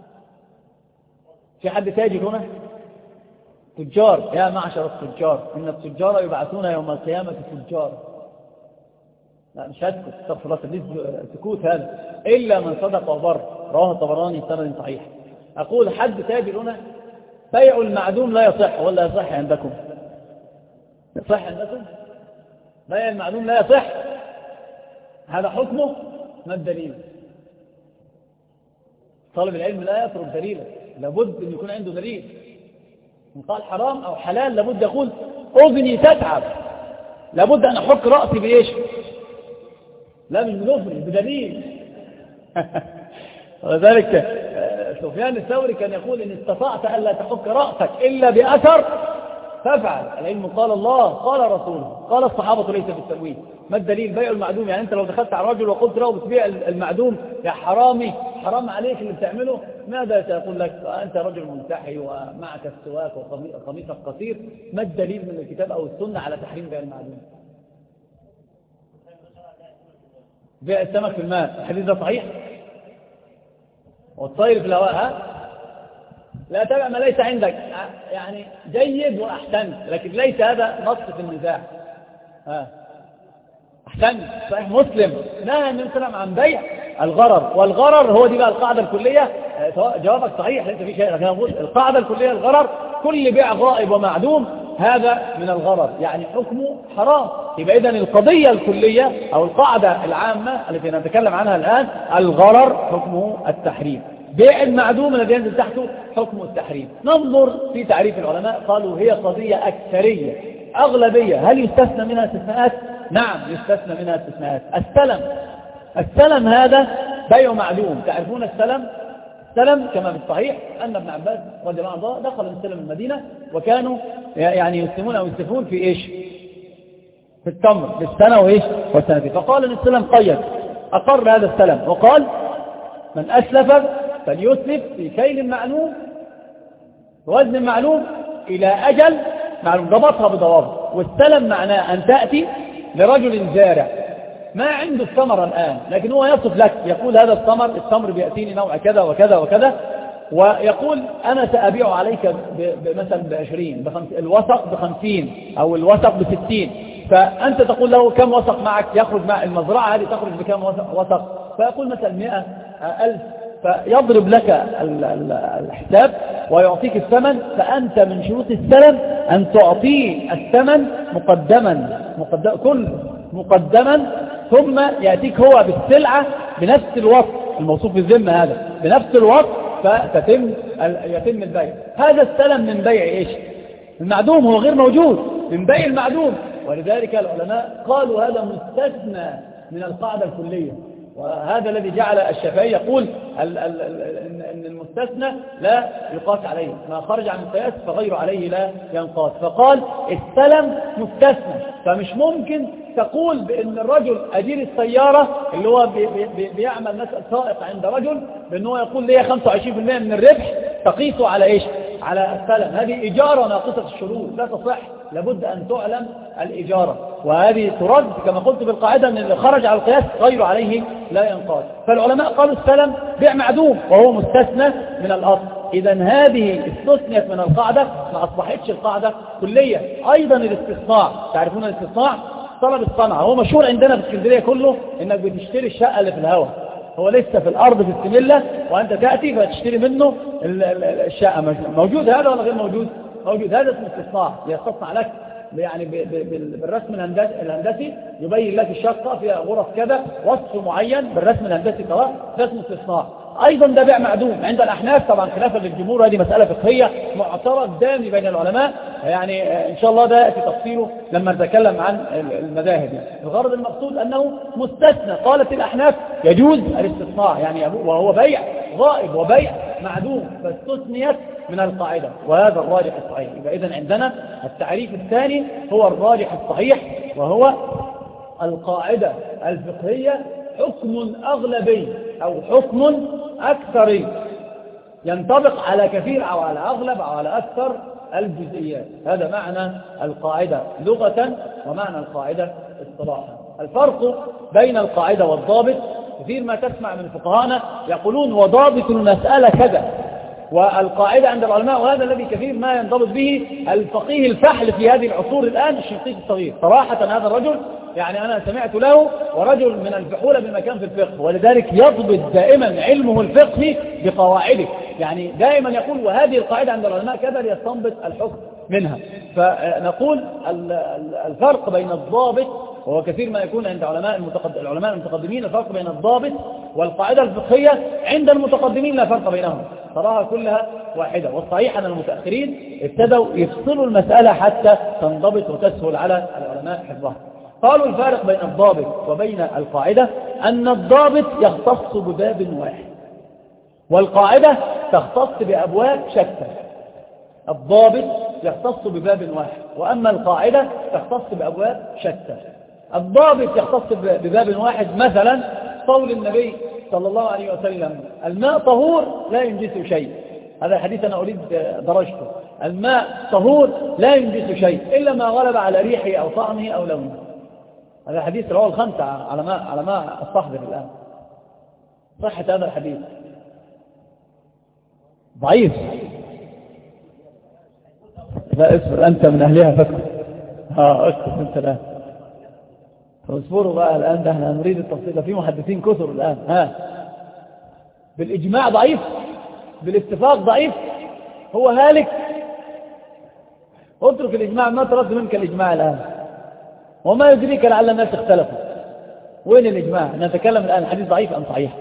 في حد تاجر هنا؟ تجار، يا معشر التجار إن التجار يبعثون يوم القيامة تجار. لا مش هسكت، استغفر الله، سكوت هذا إلا من صدق وبر، رواه الطبراني بسند صحيح. أقول حد تاجر هنا؟ بيع المعدوم لا يصح ولا يصح عندكم؟ يصح عندكم؟ بيع المعدوم لا يصح، هذا حكمه؟ ما الدليل؟ طالب العلم لا يترك دليلا، لابد أن يكون عنده دليل. إن قال حرام أو حلال لابد يقول أذني تتعب، لابد أن أحك رأسي بإيش؟ لا مش بنفري بدليل. ولذلك سفيان الثوري كان يقول إن استطعت ألا تحك رأسك إلا بأثر فافعل. العلم قال الله قال رسوله قال الصحابة ليس بالتأويل. ما الدليل؟ بيع المعدوم، يعني أنت لو دخلت على رجل وقلت له بتبيع المعدوم يا حرامي حرام عليك اللي بتعمله، ماذا سيقول لك؟ أنت رجل منتحي ومعك السواك وقميصك قصير. ما الدليل من الكتاب أو السنة على تحريم بيع المعدوم؟ بيع السمك في الماء، الحديث ده صحيح؟ والطير في الهواء، ها؟ لا تبع ما ليس عندك، يعني جيد وأحسن، لكن ليس هذا نص في النزاع. ها أحسن صحيح مسلم نهى النبي صلى الله عليه وسلم عن بيع الغرر، والغرر هو دي بقى القاعدة الكلية. جوابك صحيح ليس في شيء، لكن أقول القاعدة الكلية الغرر كل بيع غائب ومعدوم هذا من الغرر، يعني حكمه حرام. يبقى إذن القضية الكلية أو القاعدة العامة التي نتكلم عنها الآن الغرر حكمه التحريم، بيع المعدوم الذي ينزل تحته حكم التحريم. ننظر في تعريف العلماء، قالوا هي قضية أكثرية أغلبية. هل يستثنى منها استثناءات؟ نعم يستثنى منها استثناءات. السلم، السلم هذا بيع معدوم. تعرفون السلم؟ السلم كما في الصحيح أن ابن عباس رضي الله عنه دخل من سلم المدينة وكانوا يعني يسلمون أو يستفون في إيش؟ في التمر بالسنة وإيش؟ والسنة. فقال النبي صلى الله عليه وسلم قيد أقر هذا السلم وقال من أسلف فليسلف في كيل معلوم وزن معلوم إلى أجل معلوم، ضبطها بضوابط. والسلم معناه أن تأتي لرجل زارع ما عنده الثمر الآن، لكن هو يصف لك يقول هذا الثمر الثمر بيأتيني نوع كذا وكذا وكذا، ويقول أنا سأبيع عليك مثلا بعشرين، الوسق بخمسين أو الوسق بستين، فأنت تقول له كم وسق معك؟ يخرج مع المزرعة هذه تخرج بكم وسق؟ فيقول مثلا مئة ألف، فيضرب لك الحساب ويعطيك الثمن. فأنت من شروط السلم أن تعطيه الثمن مقدما مقدم كل مقدما، ثم يأتيك هو بالسلعة بنفس الوقت الموصوف بالذمة هذا بنفس الوقت، فتتم يتم البيع. هذا السلم من بيع إيش؟ المعدوم، هو غير موجود، من بيع المعدوم. ولذلك العلماء قالوا هذا مستثنى من القاعدة الكلية، وهذا الذي جعل الشافعي يقول أن المستثنى لا يقاس عليه، ما خرج عن القياس فغير عليه لا ينقاس. فقال السلم مستثنى، فمش ممكن تقول بأن الرجل أجير السيارة اللي هو بي بي بيعمل مثلا سائق عند رجل بأنه يقول ليه خمسة وعشرين بالمئة من الربح تقيسه على إيش؟ على السلم. هذه إجارة ناقصة الشروط لا تصح، لابد أن تعلم الإجارة، وهذه ترد كما قلت بالقاعدة أن اللي خرج على القياس غير عليه لا ينقاس. فالعلماء قالوا السلم بيع معدوم وهو مستثنى من الأصل. إذا هذه استثنيت من القاعدة، ما أصبحتش القاعدة كلية. أيضا الاستثناء، تعرفون الاستثناء طلب الصنعة، هو مشهور عندنا في اسكندرية كله إنك بتشتري الشقة اللي في الهواء، هو لسه في الأرض في السملة وأنت تأتي فتشتري منه الشقة. موجود هذا ولا غير موجود؟ موجود. هذا اسمه استثناء، يستصنع لك يعني بالرسم الهندسي يبين لك الشقة فيها غرف كذا وصف معين بالرسم الهندسي خلاص، ده اسمه استثناء. أيضا ده بيع معدوم عند الأحناف طبعا خلافا للجمهور، هذه مسألة فقهية معترض دامي بين العلماء، يعني إن شاء الله ده يأتي تفصيله لما نتكلم عن المذاهب. الغرض المقصود أنه مستثنى. قالت الأحناف يجوز الاستثناء يعني وهو بيع غائب وبيع معدوم، فاستثنيت من القاعدة، وهذا الراجح الصحيح. يبقى إذن عندنا التعريف الثاني هو الراجح الصحيح، وهو القاعدة الفقهية حكم أغلبي أو حكم أكثري ينطبق على كثير أو على أغلب أو على أكثر الجزئيات. هذا معنى القاعدة لغة ومعنى القاعدة اصطلاحا. الفرق بين القاعدة والضابط، كثير ما تسمع من فقهانا يقولون وضابط المسألة كذا، والقاعدة عند العلماء، وهذا الذي كثير ما ينضبط به الفقيه الفحل في هذه العصور الآن الشنقيطي الصغير. صراحة هذا الرجل يعني أنا سمعت له ورجل من الفحولة بمكان في الفقه، ولذلك يضبط دائما علمه الفقهي بقواعده، يعني دائما يقول وهذه القاعدة عند العلماء كذا ليستنبط الحكم منها. فنقول الفرق بين الضابط، وهو كثير ما يكون عند علماء المتقدم العلماء المتقدمين، الفرق بين الضابط والقاعدة الفقهية عند المتقدمين لا فرق بينهم، تراها كلها واحدة. والصحيح أن المتأخرين ابتدوا يفصلوا المسألة حتى تنضبط وتسهل على العلماء حفظها. قالوا الفارق بين الضابط وبين القاعدة أن الضابط يختص بباب واحد، والقاعدة تختص بأبواب شتى. الضابط يختص بباب واحد، وأما القاعدة تختص بأبواب شتى. الضابط يختص بباب واحد، مثلا قول النبي صلى الله عليه وسلم الماء طهور لا ينجس شيء، هذا الحديث أنا أريد درجته، الماء طهور لا ينجس شيء إلا ما غلب على ريحه أو طعمه أو لونه. هذا حديث رواه الخمسة على ما على ما استحضر الآن. صحة هذا الحديث ضعيف. لا اسفر أنت من أهلها فكر، ها اسفر أنت الآن فاصبروا بقى الآن، ده احنا نريد التفصيل، في محدثين كثر الآن. ها بالإجماع ضعيف، بالاتفاق ضعيف، هو هالك. اترك الإجماع، ما ترد منك الإجماع الآن، وما يدريك لعل الناس اختلفوا. وين الإجماع؟ نتكلم الآن الحديث ضعيف أم صحيح؟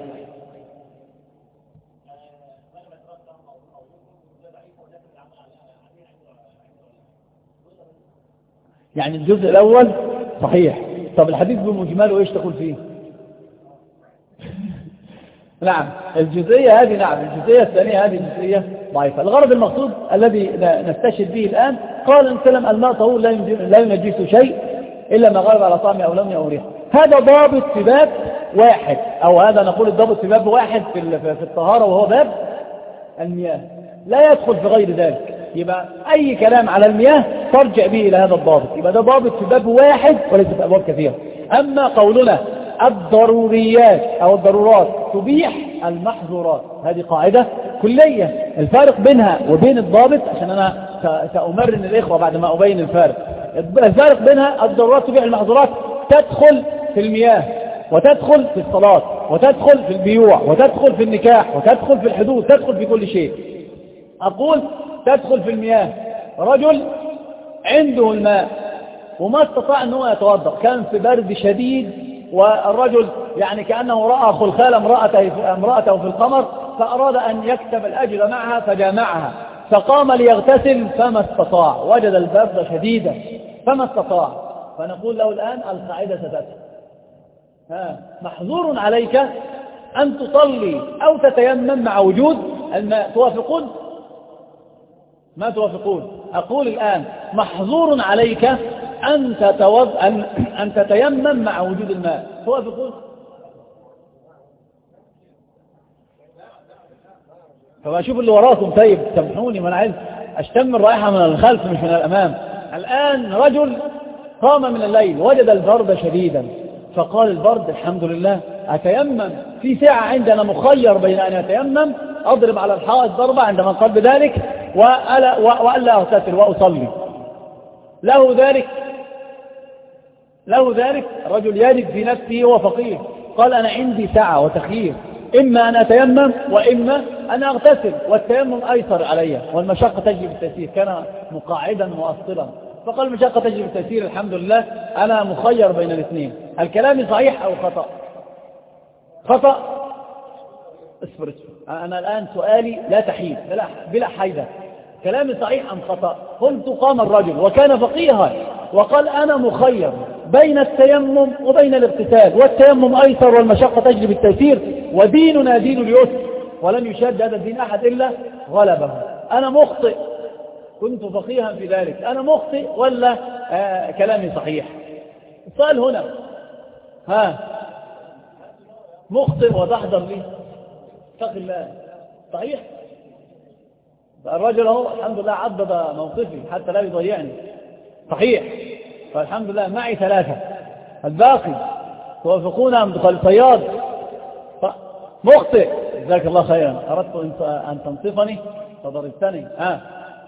يعني الجزء الأول صحيح، طب الحديث بمجمله ايش تقول فيه؟ نعم الجزئية هذه، نعم الجزئية الثانية هذه جزئية ضعيفة. الغرض المقصود الذي نستشهد به الآن قال النبي صلى الله عليه وسلم الماء طهور لا ينجسه شيء إلا ما غلب على طعمه أو لونه أو ريحه. هذا ضابط في باب واحد، أو هذا نقول الضابط في باب واحد في في الطهارة وهو باب المياه، لا يدخل في غير ذلك. يبقى أي كلام على المياه ترجع به إلى هذا الضابط، يبقى ده ضابط في باب واحد وليس في أبواب كثيرة. أما قولنا الضروريات أو الضرورات تبيح المحظورات، هذه قاعدة كلية. الفارق بينها وبين الضابط، عشان أنا سأمرن الإخوة بعد ما أبين الفارق، الفارق بينها الضرورات تبيح المحظورات تدخل في المياه وتدخل في الصلاة وتدخل في البيوع وتدخل في النكاح وتدخل في الحدود، تدخل في كل شيء. أقول تدخل في المياه، رجل عنده الماء وما استطاع أنه يتوضأ، كان في برد شديد والرجل يعني كأنه رأى خلخال امرأته, امرأته في القمر، فأراد أن يكتب الأجر معها فجامعها، فقام ليغتسل فما استطاع، وجد البرد شديدا فما استطاع. فنقول له الآن القاعدة ستدخل، ها محظور عليك أن تصلي أو تتيمم مع وجود الماء. توافقون؟ ما توافقون؟ أقول الآن محظور عليك أن, تتوض... أن... أن تتيمم مع وجود الماء. توافقون؟ فأشوف اللي وراكم، طيب سامحوني، ما أنا عايز أشتم الرائحة من الخلف مش من الأمام. الآن رجل قام من الليل وجد البرد شديدا، فقال البرد الحمد لله أتيمم، في ساعة عندنا مخير بين أن أتيمم أضرب على الحائط ضربة عندما قال بذلك وألا, وألا أغتسل وأصلي. له ذلك له ذلك رجل يجد في نفسه وفقيه، قال أنا عندي ساعة وتخيير، إما أن أتيمم وإما أن أغتسل، والتيمم أيسر علي والمشقة تجري بالتيسير، كان مقاعدا مؤصلا، فقال المشقة تجري بالتيسير الحمد لله أنا مخير بين الاثنين. الكلام صحيح أو خطأ؟ خطأ. اصبر اصبر، أنا الآن سؤالي لا تحيد بلا, بلا حيدة، كلامي صحيح أم خطأ؟ قلت قام الرجل وكان فقيها وقال أنا مخير بين التيمم وبين الاغتسال، والتيمم أيسر والمشقة تجري بالتيسير، وديننا دين اليسر ولن يشاد هذا الدين أحد إلا غلبه. أنا مخطئ، كنت فقيها في ذلك، أنا مخطئ ولا آه كلامي صحيح؟ السؤال هنا، ها مخطئ وتحضر لي اتق الله، صحيح؟ الرجل اهو الحمد لله عضد موقفي حتى لا يضيعني، صحيح، فالحمد لله معي ثلاثة، الباقي توافقون أم تقال صياد؟ مخطئ، جزاك الله خيرا، أردت أن تنصفني فضربتني. ها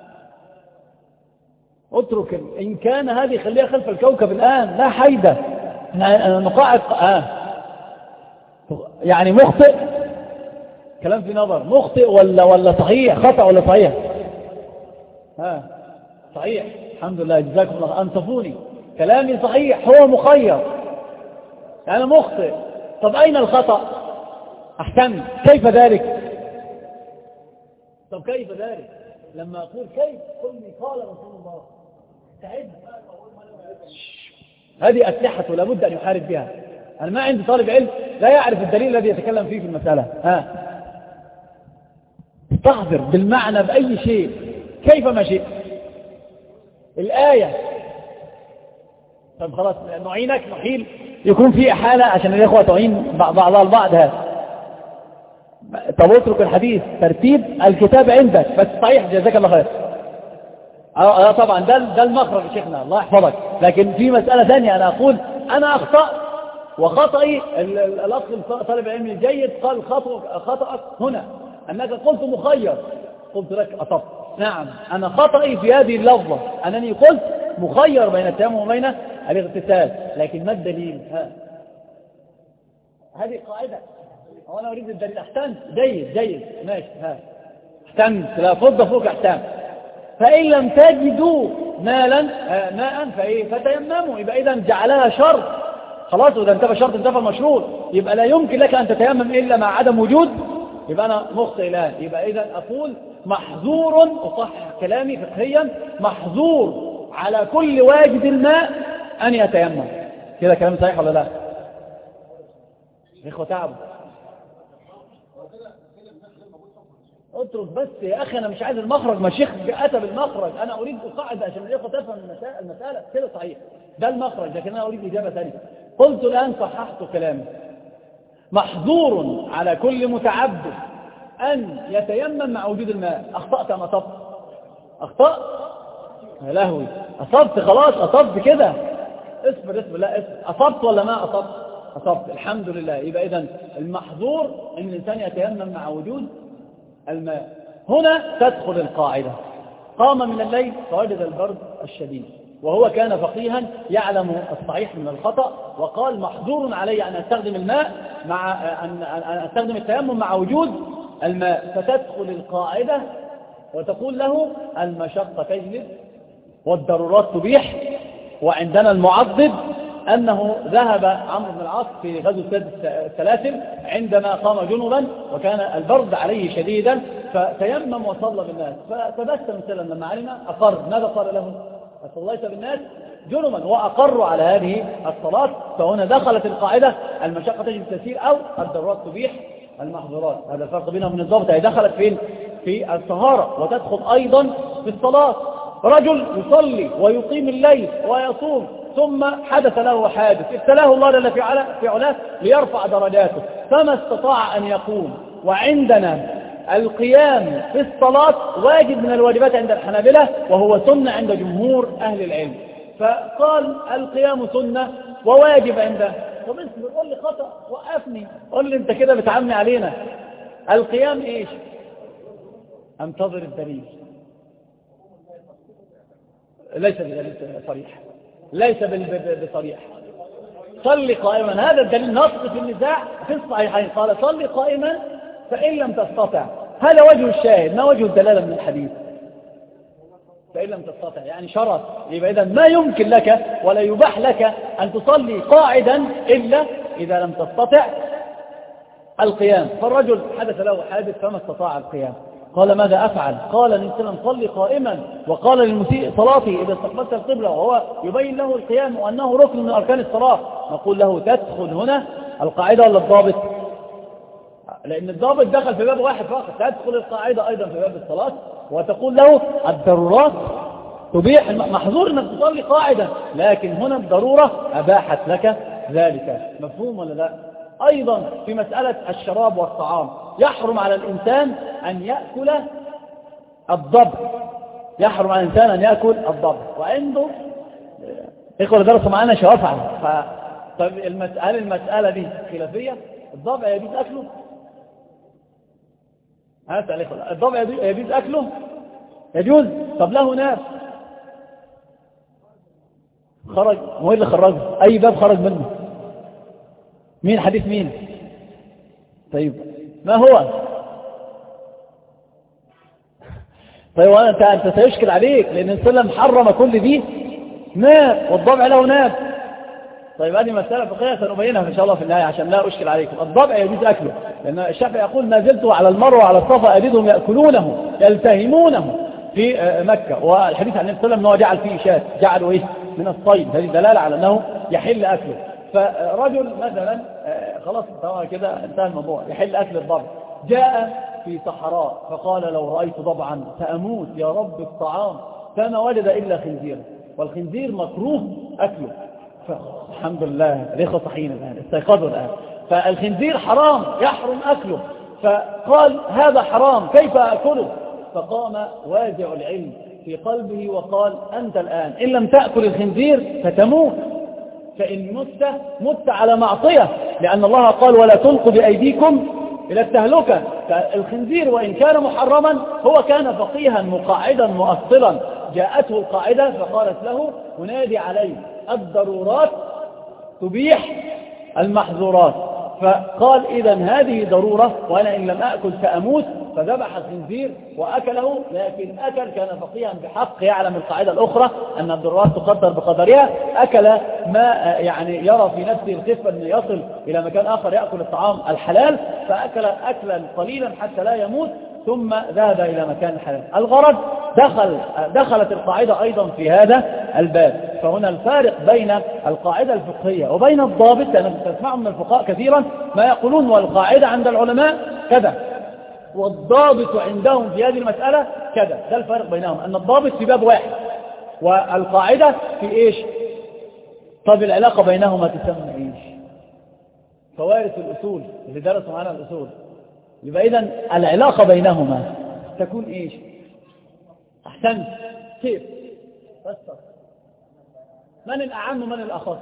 اترك، إن كان هذه خليها خلف الكوكب الآن لا حيدة، نقاعد آه. يعني مخطئ، كلام في نظر، مخطئ ولا ولا صحيح؟ خطأ ولا صحيح؟ ها صحيح الحمد لله، جزاكم الله، أنصفوني، كلامي صحيح، هو مخير، أنا مخطئ. طب أين الخطأ؟ أحسن، كيف ذلك؟ طب كيف ذلك؟ لما أقول كيف قل لي قال رسول الله، تعد، هذه أسلحة لابد أن يحارب بها. أنا ما عندي طالب علم لا يعرف الدليل الذي يتكلم فيه في المسألة، ها استحضر بالمعنى بأي شيء كيف ما شئت. الآية، طب خلاص نعينك نحيل يكون في حالة عشان الإخوة تعين بعضها البعض. هذا طب اترك الحديث، ترتيب الكتاب عندك بس صحيح، جزاك الله خير. اه, آه طبعا ده ده المخرج يا شيخنا الله يحفظك، لكن في مسألة ثانية، أنا أقول أنا أخطأ وخطئي، الأخ طالب العلم الجيد قال خطأك هنا أنك قلت مخير، قلت لك أطب، نعم أنا خطئي في هذه اللفظة أنني قلت مخير بين التيمم وبين الاغتسال، لكن ما الدليل؟ ها هذه قاعدة، وأنا أريد الدليل. أحسنت، جيد جيد ماشي، ها أحسنت، لا فض فوق أحسن. فإن لم تجدوا مالا ماء فإيه فتيمموا، يبقى إذا جعلها شرط، خلاص وإذا انتفى شرط انتفى المشروط، يبقى لا يمكن لك أن تتيمم إلا مع عدم وجود، يبقى أنا مخطئ الآن. يبقى إذا أقول محظور، أصحح كلامي فقهيا، محظور على كل واجد الماء أن يتيمم. كده كلام صحيح ولا لا؟ إخوة تعبوا، اترك بس يا أخي، أنا مش عايز المخرج، ما شيخ أتى بالمخرج، أنا أريد قاعدة عشان الإخوة تفهم المسألة كده صحيح، ده المخرج، لكن أنا أريد إجابة ثانية. قلت الآن صححت كلامي، محظور على كل متعبد أن يتيمم مع وجود الماء. أخطأت أم أصبت؟ أخطأت يا لهوي، أصبت خلاص، أصبت كده، اصبر اصبر لا اصبر، أصبت ولا ما أصبت؟ أصبت الحمد لله. يبقى إذن المحظور أن الإنسان يتيمم مع وجود الماء. هنا تدخل القاعدة، قام من الليل فوجد البرد الشديد، وهو كان فقيها يعلم الصحيح من الخطأ، وقال محظور علي أن أستخدم الماء مع أن أستخدم التيمم مع وجود الماء. فتدخل القاعدة وتقول له المشقة تجلب والضرورات تبيح. وعندنا المعضد أنه ذهب عمرو بن العاص في غزو السلاسل عندما قام جنبا وكان البرد عليه شديدا، فتيمم وصلى بالناس، فتبسم سلم لما علم أقر. ماذا قال له؟ صليت بالناس جنبا، وأقروا على هذه الصلاة. فهنا دخلت القاعدة المشقة تجب التسير أو الضرورات تبيح المحظورات. هذا الفرق بينهم من الضبط. هي دخلت فين؟ في الطهارة، وتدخل أيضا في الصلاة. رجل يصلي ويقيم الليل ويصوم ثم حدث له حادث ابتلاه الله جل في علاه ليرفع درجاته، فما استطاع أن يقوم. وعندنا القيام في الصلاة واجب من الواجبات عند الحنابلة، وهو سنة عند جمهور أهل العلم. فقال القيام سنة وواجب عنده. طب اصبر، قول لي خطأ، وقفني، قول لي انت كده بتعمي علينا. القيام ايش؟ انتظر الدليل. ليس بدليل صريح، ليس بصريح. صلي قائما، هذا الدليل نص في النزاع في الصحيحين، قال صلي قائما فإن لم تستطع. هذا وجه الشاهد، ما وجه الدلالة من الحديث؟ فإن لم تستطع يعني شرط. يبقى إذن ما يمكن لك ولا يباح لك أن تصلي قاعدا إلا إذا لم تستطع القيام. فالرجل حدث له حادث فما استطاع القيام، قال ماذا أفعل؟ قال الإنسان صلي قائما، وقال للمسيء صلاتي إذا استقبلت القبلة، وهو يبين له القيام وأنه ركن من أركان الصلاة. نقول له تدخل هنا القاعدة ولا الضابط؟ لأن الضابط دخل في باب واحد فقط، تدخل القاعدة أيضا في باب الصلاة، وتقول له الضرورات تبيح. محظور أنك تصلي قاعدة، لكن هنا الضرورة أباحت لك ذلك. مفهوم ولا لا؟ أيضا في مسألة الشراب والطعام، يحرم على الإنسان أن يأكل الضب، يحرم على الإنسان أن يأكل الضب. وعنده إخوة درسوا معنا شوافع. طيب المسألة المسألة دي خلافية. الضبع يجوز أكله؟ هسأل إخوة، الضبع يجوز أكله؟ يجوز. طب له ناس خرج، هو اللي خرجه، أي باب خرج منه؟ مين؟ حديث مين؟ طيب ما هو؟ طيب وأنت أنت سيشكل عليك، لأن السلم حرم كل دي ناب، والضبع له ناب. طيب هذه مسألة فقهية سنبينها إن شاء الله في النهاية عشان لا أشكل عليكم. الضبع يجوز أكله، لأن الشافعي يقول ما زلت على المروة وعلى الصفا أجدهم يأكلونه يلتهمونه في مكة. والحديث عن النبي صلى الله عليه وسلم أنه جعل فيه شاة، جعله إيه؟ من الصيد، هذه دلالة على أنه يحل أكله. فرجل مثلا خلاص كده انتهى الموضوع، يحل أكل الضبع، جاء في صحراء فقال لو رأيت ضبعا سأموت يا رب الطعام، فما وجد إلا خنزيرا، والخنزير مكروه أكله. فالحمد لله الإخوة صحيين الآن، استيقظوا الآن. فالخنزير حرام، يحرم أكله. فقال هذا حرام كيف أكله؟ فقام وازع العلم في قلبه وقال أنت الآن إن لم تأكل الخنزير فتموت، فإن مت مت على معصية، لأن الله قال ولا تلقوا بأيديكم إلى التهلكة. فالخنزير وإن كان محرما هو كان فقيها مقاعدا مؤصلا، جاءته القاعدة فقالت له ونادي عليه الضرورات تبيح المحظورات. فقال إذن هذه ضرورة وأنا إن لم أأكل سأموت، فذبح الخنزير وأكله. لكن أكل كان فقيها بحق، يعلم القاعدة الأخرى أن الضرورات تقدر بقدرها. أكل ما يعني يرى في نفسه الخفة أن يصل إلى مكان آخر يأكل الطعام الحلال، فأكل أكلا قليلا حتى لا يموت، ثم ذهب إلى مكان الحلال. الغرض دخل دخلت القاعدة أيضا في هذا الباب. فهنا الفارق بين القاعدة الفقهية وبين الضابط، لأنك تسمع من الفقهاء كثيرا ما يقولون والقاعدة عند العلماء كذا، والضابط عندهم في هذه المسألة كذا. ده الفرق بينهم، أن الضابط في باب واحد والقاعدة في إيش؟ طب العلاقة بينهما تسمى إيش؟ فوارث الأصول اللي درسوا معنا الأصول، يبقى إذن العلاقة بينهما تكون إيش؟ أحسنت. كيف؟ فسر. من الأعم ومن الأخص؟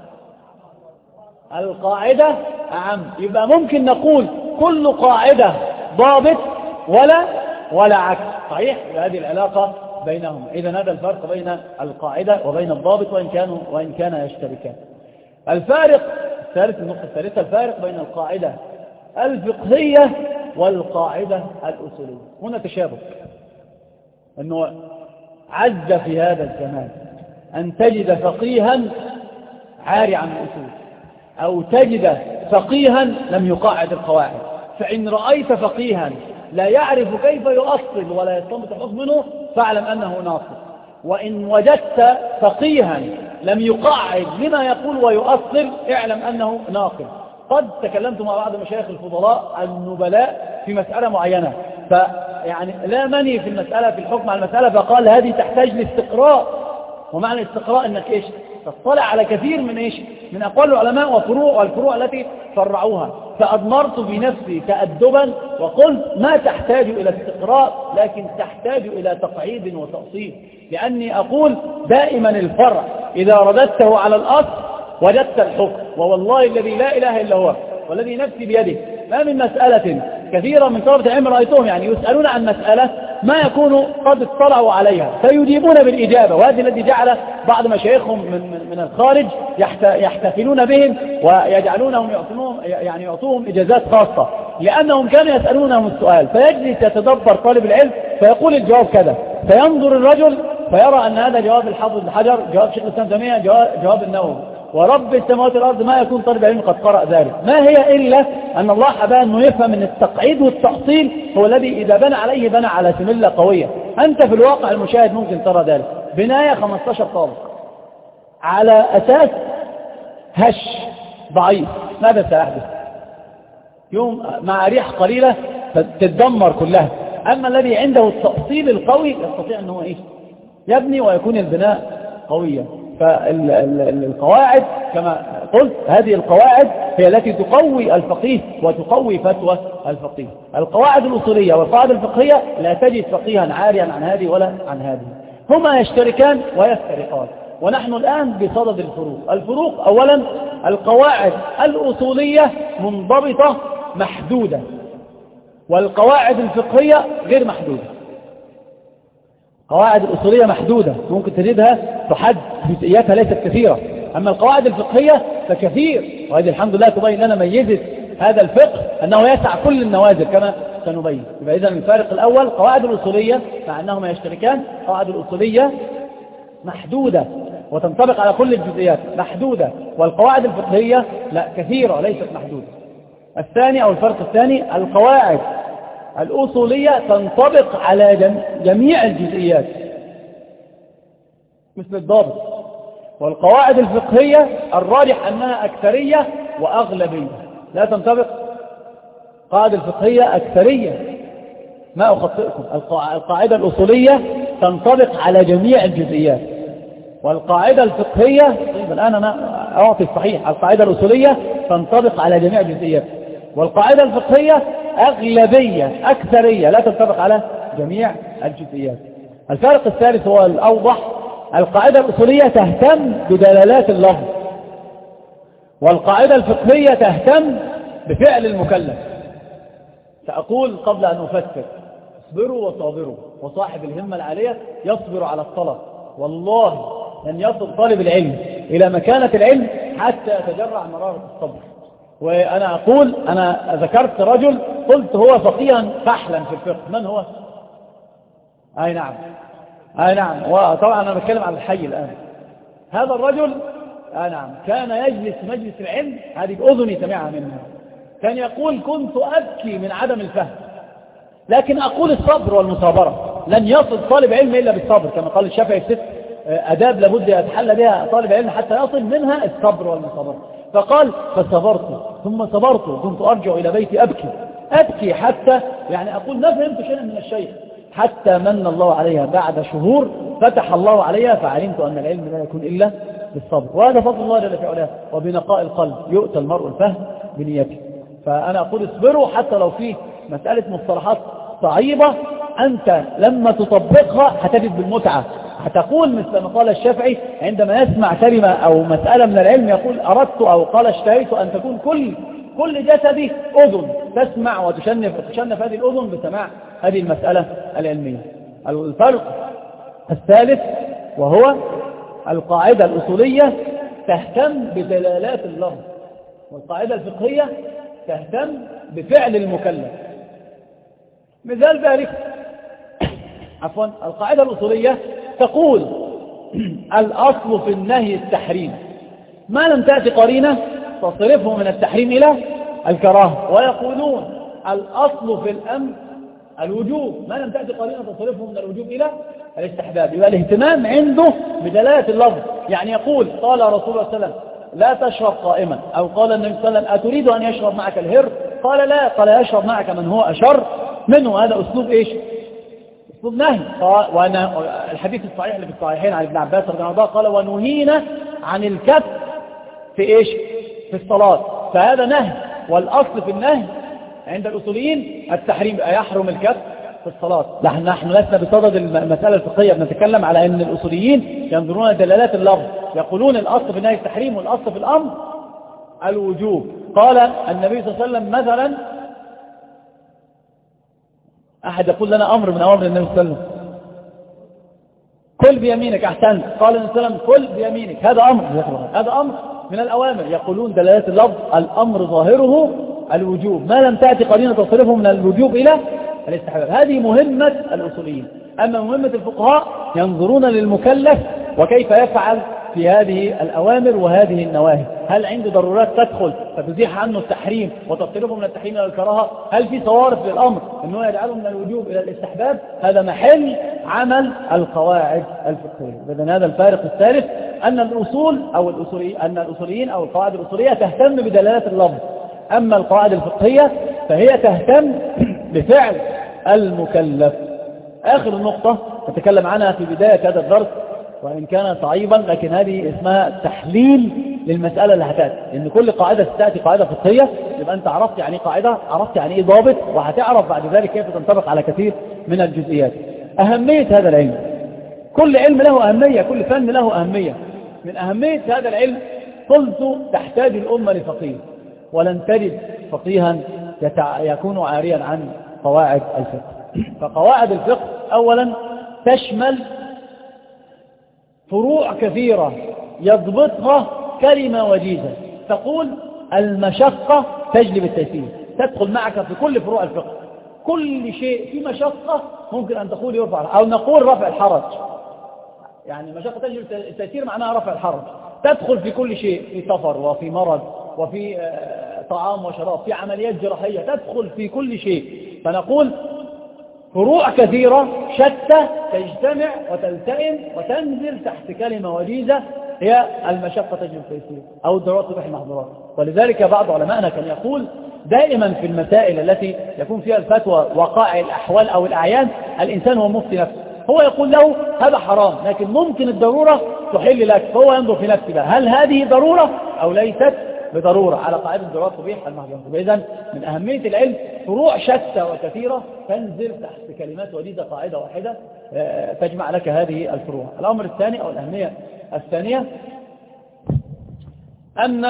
القاعدة أعم. يبقى ممكن نقول كل قاعدة ضابط ولا ولا عكس، صحيح؟ هذه العلاقة بينهم. إذن هذا الفرق بين القاعدة وبين الضابط، وإن كانوا وإن كان يشتركان. الفارق الثالث، النقطة الثالثة، الفارق بين القاعدة الفقهية والقاعدة الأصولية. هنا تشابك، أنه عز في هذا الزمان أن تجد فقيها عاري عن الأصول، أو تجد فقيها لم يقاعد القواعد. فإن رأيت فقيها لا يعرف كيف يؤصل ولا يستنبط الحكم منه فاعلم أنه ناقص. وإن وجدت فقيها لم يقاعد لما يقول ويؤصل اعلم أنه ناقص. قد تكلمت مع بعض مشايخ الفضلاء النبلاء في مسألة معينة، فيعني لا مني في المسألة في الحكم على المسألة، فقال هذه تحتاج لاستقراء. ومعنى الاستقراء انك ايش؟ تطلع على كثير من ايش؟ من اقوال العلماء وفروع والفروع التي فرعوها. فأضمرت بنفسي تأدبا وقلت ما تحتاج إلى استقراء، لكن تحتاج إلى تقعيد وتأصيل. لأني أقول دائما الفرع إذا رددته على الأصل وجدت الحكم. ووالله الذي لا إله إلا هو والذي نفسي بيده ما من مسألة كثيرا من طلبة العلم رأيتهم يعني يسألون عن مسألة ما يكونوا قد اطلعوا عليها فيجيبون بالإجابة، وهذه الذي جعل بعض مشايخهم من, من الخارج يحتفلون بهم ويجعلونهم يعطونهم يعني يعطوهم إجازات خاصة، لأنهم كانوا يسألونهم السؤال فيجلس يتدبر طالب العلم فيقول الجواب كذا، فينظر الرجل فيرى أن هذا جواب الحافظ بن حجر، جواب شيخ الإسلام ابن تيمية، جواب النووي، ورب السماوات والأرض ما يكون طالب علم قد قرأ ذلك. ما هي إلا أن الله حبا أنه يفهم أن التقعيد والتأصيل هو الذي إذا بنى عليه بنى على سملة قوية. أنت في الواقع المشاهد ممكن ترى ذلك. بناية خمسة عشر طابق على أساس هش ضعيف، ماذا سيحدث؟ يوم مع ريح قليلة تتدمر كلها. أما الذي عنده التأصيل القوي يستطيع أنه إيه؟ يبني ويكون البناء قويا. فالقواعد كما قلت هذه القواعد هي التي تقوي الفقيه وتقوي فتوى الفقيه. القواعد الأصولية والقواعد الفقهية لا تجد فقيها عاريا عن هذه ولا عن هذه، هما يشتركان ويفترقان. ونحن الآن بصدد الفروق. الفروق أولا القواعد الأصولية منضبطة محدودة، والقواعد الفقهية غير محدودة. قواعد الأصولية محدودة ممكن تجدها تحد، جزئياتها ليست كثيرة. أما القواعد الفقهية فكثير، وهذه الحمد لله تبين لنا ميزة هذا الفقه أنه يسع كل النوازل كما سنبين. يبقى إذن الفارق الأول قواعد الأصولية مع أنهما يشتركان، قواعد الأصولية محدودة وتنطبق على كل الجزئيات محدودة، والقواعد الفقهية لا كثيرة ليست محدودة. الثاني أو الفرق الثاني القواعد الأصولية تنطبق على جميع الجزئيات مثل الضابط، والقواعد الفقهية الراجح أنها أكثرية وأغلبية. لا تنطبق قاعدة الفقهية أكثرية، ما أخطئكم، القاعدة الأصولية تنطبق على جميع الجزئيات، والقاعدة الفقهية طيب الآن أنا أعطي الصحيح، القاعدة الأصولية تنطبق على جميع الجزئيات، والقاعدة الفقهية أغلبية أكثرية لا تنطبق على جميع الجزئيات. الفرق الثالث هو الأوضح، القاعدة الأصولية تهتم بدلالات اللفظ، والقاعدة الفقهية تهتم بفعل المكلف. سأقول قبل أن أفسر اصبروا وصابروا، وصاحب الهمة العالية يصبر على الطلب. والله لن يصل طالب العلم إلى مكانة العلم حتى يتجرع مرارة الصبر. وأنا أقول أنا ذكرت رجل قلت هو فقيها فحلا في الفقه، من هو؟ أي نعم أي نعم وطبعا أنا بتكلم عن الحي الآن. هذا الرجل أي نعم كان يجلس مجلس العلم، هذه بأذني سمعها منها، كان يقول كنت أبكي من عدم الفهم، لكن أقول الصبر والمصابرة. لن يصل طالب علم إلا بالصبر، كما قال الشافعي في ست أداب لابد يتحلى بها طالب علم حتى يصل، منها الصبر والمصابرة. فقال فصبرت ثم صبرت كنت أرجع إلى بيتي أبكي، أبكي حتى يعني أقول ما فهمت شيئا من الشيخ، حتى من الله عليها بعد شهور فتح الله عليها فعلمت أن العلم لا يكون إلا بالصبر. وهذا فضل الله جل في علاه، وبنقاء القلب يؤتى المرء الفهم بنيته. فأنا أقول اصبروا حتى لو فيه مسألة مصطلحات صعيبة أنت لما تطبقها هتجد بالمتعة، هتقول مثل ما قال الشافعي عندما يسمع كلمة أو مسألة من العلم يقول أردت أو قال اشتهيت أن تكون كل كل جسدي أذن تسمع وتشنف وتشنف هذه الأذن بسماع هذه المسألة العلمية. الفرق الثالث وهو القاعدة الأصولية تهتم بدلالات اللفظ، والقاعدة الفقهية تهتم بفعل المكلف. مثال ذلك عفوا القاعدة الأصولية تقول الأصل في النهي التحريم، ما لم تأتي قرينة تصرفه من التحريم إلى الكراهة، ويقولون الأصل في الأمر الوجوب، ما لم تأتي قرينة تصرفه من الوجوب إلى الاستحباب. يبقى الاهتمام عنده بدلالة اللفظ، يعني يقول قال رسول الله صلى الله عليه وسلم لا تشرب قائما، أو قال النبي صلى الله عليه وسلم أتريد أن يشرب معك الهر؟ قال لا، قال يشرب معك من هو أشر منه. هذا أسلوب إيش؟ أسلوب نهي. وأنا الحديث الصحيح اللي في الصحيحين عن ابن عباس رضي الله عنه قال ونهينا عن الكف في إيش؟ في الصلاة. فهذا نهي، والأصل في النهي عند الأصوليين التحريم، يحرم الكف في الصلاة. نحن لسنا بصدد المسألة الفقهية، بنتكلم على أن الأصوليين ينظرون دلالات اللفظ، يقولون الأصل في النهي التحريم والأصل في الأمر الوجوب. قال النبي صلى الله عليه وسلم مثلا، أحد يقول لنا أمر من أوامر النبي صلى الله عليه وسلم كل بيمينك، أحسنت، قال النبي صلى الله عليه وسلم كل بيمينك، هذا أمر، هذا أمر من الأوامر. يقولون دلالات اللفظ الأمر ظاهره الوجوب، ما لم تأتي قرينة تصرفه من الوجوب إلى الاستحباب. هذه مهمة الأصوليين. أما مهمة الفقهاء ينظرون للمكلف وكيف يفعل في هذه الأوامر وهذه النواهي. هل عنده ضرورات تدخل فتزيح عنه التحريم وتصرفه من التحريم إلى الكراهة؟ هل في صوارف للأمر أنه يجعله من الوجوب إلى الاستحباب؟ هذا محل عمل القواعد الفقهية. إذن هذا الفارق الثالث، أن الأصول أو الأصولي أن الأصوليين أو القواعد الأصولية تهتم بدلالات اللفظ، أما القواعد الفقهية فهي تهتم بفعل المكلف. آخر النقطة نتكلم عنها في بداية هذا الدرس وإن كان صعيبا، لكن هذه اسمها تحليل للمسألة اللي هتأتي. إن كل قاعدة ستأتي قاعدة فقهية يبقى أنت عرفت يعني قاعدة، عرفت يعني إيه ضابط، وهتعرف بعد ذلك كيف تنطبق على كثير من الجزئيات. أهمية هذا العلم، كل علم له أهمية، كل فن له أهمية. من أهمية هذا العلم قلت تحتاج الأمة لفقيه، ولن تجد فقيها يكون عاريا عن قواعد الفقه. فقواعد الفقه أولا تشمل فروع كثيرة يضبطها كلمة وجيزة، تقول المشقة تجلب التيسير، تدخل معك في كل فروع الفقه. كل شيء في مشقة ممكن أن تقول يرفع، أو نقول رفع الحرج، يعني مشقة تجلب التيسير معناها رفع الحرج، تدخل في كل شيء، في سفر وفي مرض وفي طعام وشراب، في عمليات جراحية، تدخل في كل شيء. فنقول فروع كثيرة شتى تجتمع وتلتئم وتنزل تحت كلمة وجيزة هي المشقة تجلب التيسير أو الضرورات تبيح المحظورات. ولذلك بعض علمائنا كان يقول دائما في المسائل التي يكون فيها الفتوى وقائع الأحوال أو الأعيان الإنسان هو مفتي نفسه، هو يقول له هذا حرام لكن ممكن الضرورة تحل لك، فهو ينظر في نفسه بقى هل هذه ضرورة أو ليست بضرورة، على قاعدة الضرورات تبيح المحظورات. إذن من أهمية العلم فروع شتى وكثيرة تنزل تحت كلمات وجيزة قاعدة واحدة تجمع لك هذه الفروع. الأمر الثاني أو الأهمية الثانية أن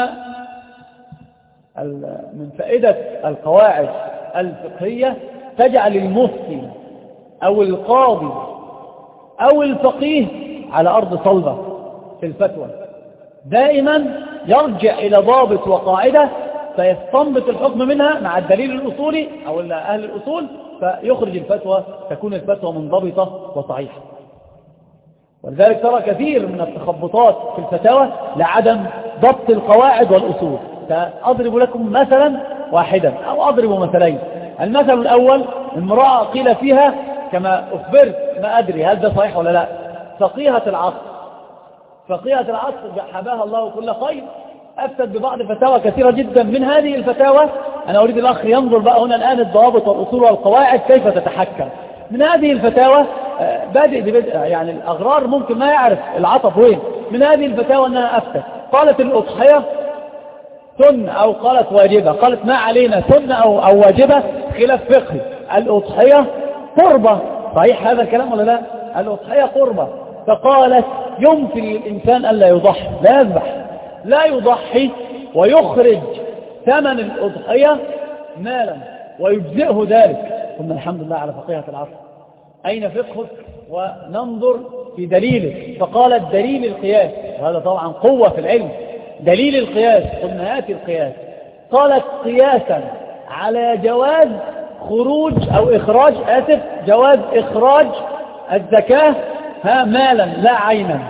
من فائدة القواعد الفقهية تجعل المفتي أو القاضي أو الفقيه على أرض صلبة في الفتوى، دائما يرجع إلى ضابط وقاعدة فيستنبط الحكم منها مع الدليل الأصولي أو أهل الأصول، فيخرج الفتوى، تكون الفتوى منضبطة وصحيحة. ولذلك ترى كثير من التخبطات في الفتاوى لعدم ضبط القواعد والأصول. سأضرب لكم مثلا واحدا أو أضرب مثلين. المثل الأول، امرأة قيل فيها كما أخبرت ما أدري هل ده صحيح ولا لا، فقيهة العصر، فقيهة العصر حباها الله كل خير، أفتت ببعض فتاوى كثيرة جدا. من هذه الفتاوى أنا أريد الأخ ينظر بقى هنا الآن الضوابط والأصول والقواعد كيف تتحكم. من هذه الفتاوى بادئ ببدء، يعني الأغرار ممكن ما يعرف العطف وين. من هذه الفتاوى أنها أفتت قالت الأضحية سنة أو قالت واجبة، قالت ما علينا سنة أو, أو واجبة خلاف فقهي. الأضحية قربة، صحيح هذا الكلام ولا لا؟ الأضحية قربة، فقالت يمكن للإنسان ألا يضحي، لا يذبح، لا يضحي ويخرج ثمن الأضحية مالا ويجزئه ذلك. قلنا الحمد لله على فقيهة العصر، أين فقهك؟ وننظر في دليلك. فقالت دليل القياس، وهذا طبعا قوة في العلم. دليل القياس، قلنا هاتي القياس. قالت قياسا على جواز خروج أو إخراج، آسف جواز إخراج الزكاة ها مالا لا عينا.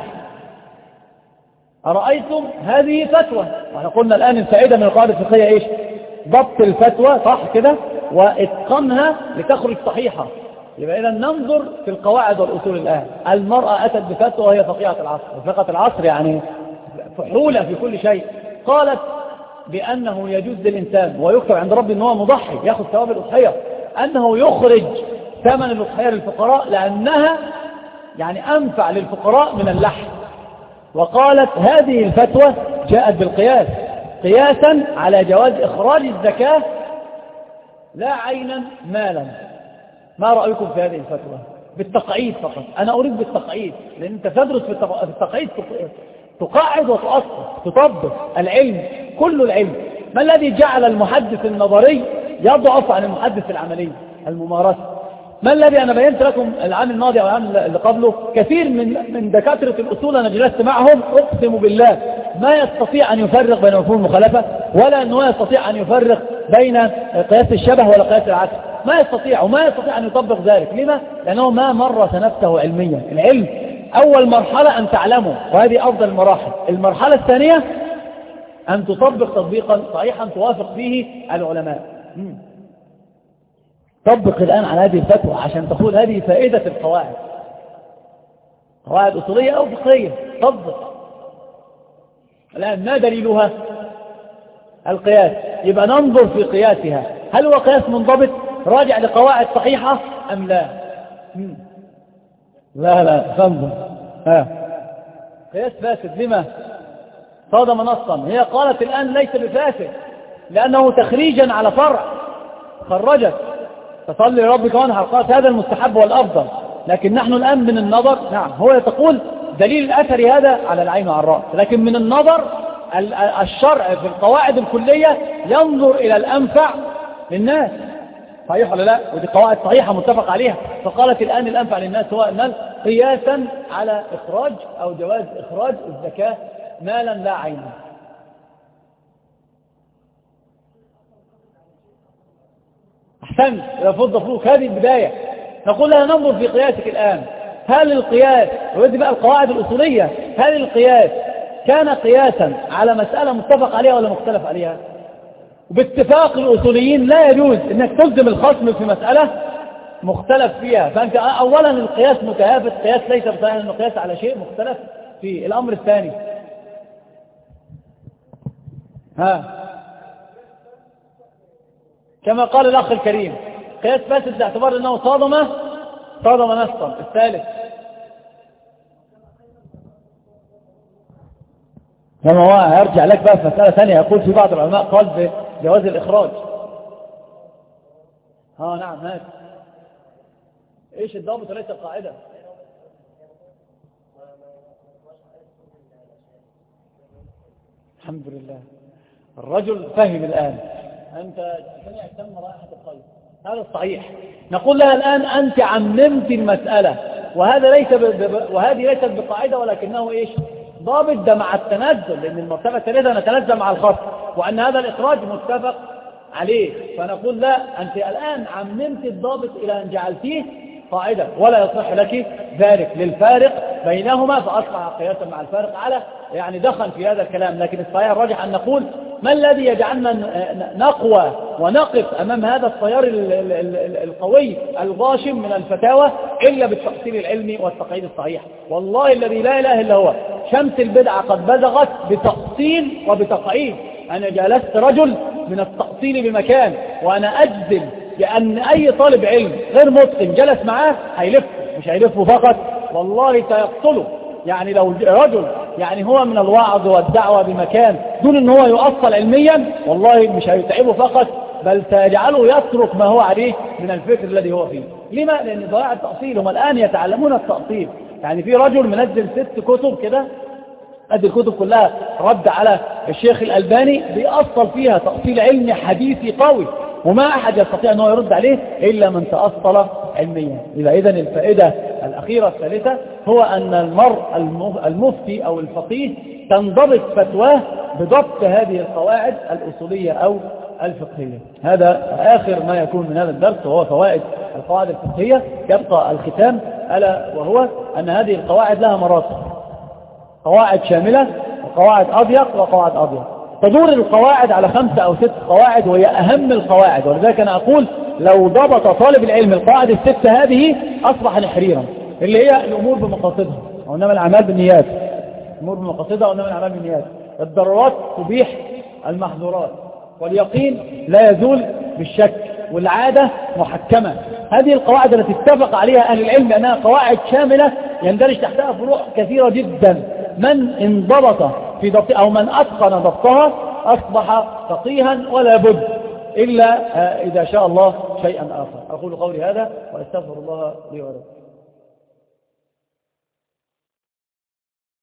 أرأيتم؟ هذه فتوى، واحنا قلنا الآن الفائدة من القاعدة الفقهية إيش؟ ضبط الفتوى صح كده وإتقانها لتخرج صحيحة. يبقى إذا ننظر في القواعد والأصول الآن. المرأة أتت بفتوى وهي فقيهة العصر، وفقهة العصر يعني فحولة في كل شيء. قالت بأنه يجوز للإنسان ويكتب عند ربي أنه مضحي يأخذ ثواب الأضحية أنه يخرج ثمن الأضحية للفقراء لأنها يعني أنفع للفقراء من اللحم. وقالت هذه الفتوى جاءت بالقياس، قياسا على جواز إخراج الزكاة لا عينا مالا. ما رأيكم في هذه الفتوى؟ بالتقعيد فقط، أنا أريد بالتقعيد، لأن أنت تدرس في التقعيد تقاعد وتؤصل تطبق العلم كل العلم. ما الذي جعل المحدث النظري يضعف عن المحدث العملي الممارسة؟ ما الذي أنا بينت لكم العام الماضي أو العام اللي قبله كثير من من دكاترة الأصول أنا جلست معهم أقسم بالله ما يستطيع أن يفرق بين مفهوم المخالفة ولا أنه يستطيع أن يفرق بين قياس الشبه ولا قياس العكس، ما يستطيع وما يستطيع أن يطبق ذلك. لما؟ لأنه ما مرس نفسه علميا. العلم أول مرحلة أن تعلمه، وهذه أفضل المراحل. المرحلة الثانية أن تطبق تطبيقا صحيحا توافق فيه العلماء. مم. طبق الآن على هذه الفتوى عشان تقول هذه فائدة القواعد، قواعد أصولية أو فقهية. طبق الآن. ما دليلها؟ القياس. يبقى ننظر في قياسها، هل هو قياس منضبط راجع لقواعد صحيحة أم لا؟ مم. لا لا فانظر ها قياس فاسد. لما؟ صادم نصا. هي قالت الآن ليس بفاسد لأنه تخريجا على فرع خرجت تصلي لربك وانحر، قالت هذا المستحب والأفضل. لكن نحن الآن من النظر، نعم هو تقول دليل الأثر هذا على العين وعلى الرأس، لكن من النظر الشرع في القواعد الكلية ينظر إلى الأنفع للناس، صحيح ولا لا؟ ودي قواعد صحيحة متفق عليها. فقالت الآن الأنفع للناس هو المال قياسا على إخراج أو جواز إخراج الزكاة مالا لا عينا. أحسنت، يفض فروك. هذه البداية. نقول لها ننظر في قياسك الآن، هل القياس ودي بقى القواعد الأصولية، هل القياس كان قياسا على مسألة متفق عليها ولا مختلف عليها؟ وباتفاق الأصوليين لا يجوز أنك تلزم الخصم في مسألة مختلف فيها. فأنت أولا القياس متهافت، قياس ليس بصحيح أنه قياس على شيء مختلف في الأمر الثاني. ها كما قال الأخ الكريم قياس فاسد باعتبار أنه صادم صادم نصا. الثالث كما هو هيرجع لك بقى في مسألة ثانية. يقول في بعض العلماء قال بجواز الإخراج. ها نعم هذا إيش الضابط وليس القاعدة؟ الحمد لله الرجل فهم الآن. أنت سمع تم رائحة الخير، هذا الصحيح. نقول لها الآن أنت عممت المسألة، وهذا ليس ب... وهذه ليست بقاعدة ولكنه إيش؟ ضابط ده مع التنزل، لأن المرتبة الثالثة نتنزل مع الخصم، وأن هذا الإخراج متفق عليه. فنقول لا، أنت الآن عممت الضابط إلى أن جعلتيه قاعدة ولا يصح لك ذلك للفارق بينهما، فأصبح قياسا مع الفارق على يعني دخل في هذا الكلام. لكن الصحيح الراجح أن نقول ما الذي يجعلنا نقوى ونقف أمام هذا التيار القوي الغاشم من الفتاوى إلا بالتأصيل العلمي والتقعيد الصحيح؟ والله الذي لا إله إلا هو شمس البدعة قد بزغت بتأصيل وبتقعيد. أنا جلست رجل من التأصيل بمكان، وأنا أجزم بأن أي طالب علم غير متقن جلس معاه هيلف، مش هيلفه فقط، والله سيقتله. يعني لو رجل يعني هو من الوعظ والدعوة بمكان دون ان هو يؤصل علميا، والله مش هيتعبه فقط، بل سيجعله يترك ما هو عليه من الفكر الذي هو فيه. لما؟ لأن ضياع التأصيل. هم الآن يتعلمون التأصيل. يعني في رجل منزل ست كتب كده، هذه الكتب كلها رد على الشيخ الألباني، بيأصل فيها تأصيل علمي حديثي قوي، وما أحد يستطيع أنه يرد عليه إلا من تأصل علميا. إذا إذن الفائدة الأخيرة الثالثة هو أن المرء المفتي أو الفقيه تنضبط فتواه بضبط هذه القواعد الأصولية أو الفقهية. هذا آخر ما يكون من هذا الدرس، وهو فوائد القواعد الفقهية. يبقى الختام ألا وهو أن هذه القواعد لها مراتب، قواعد شاملة وقواعد أضيق وقواعد أضيق. تدور القواعد على خمسة أو ست قواعد، وهي أهم القواعد. ولذلك أنا أقول لو ضبط طالب العلم القواعد الستة هذه أصبح نحريرا، اللي هي الأمور بمقاصدها وإنما الأعمال بالنيات. الأمور بمقاصدها وإنما الأعمال بالنيات. الضرورات تبيح المحظورات، واليقين لا يزول بالشك، والعادة محكمة. هذه القواعد التي اتفق عليها أهل العلم أنها قواعد شاملة يندرج تحتها فروع كثيرة جدا. من انضبط في ضبط أو من أتقن ضبطها أصبح فقيها ولا بد إلا إذا شاء الله شيئا آخر. أقول قولي هذا وأستغفر الله لي ولكم.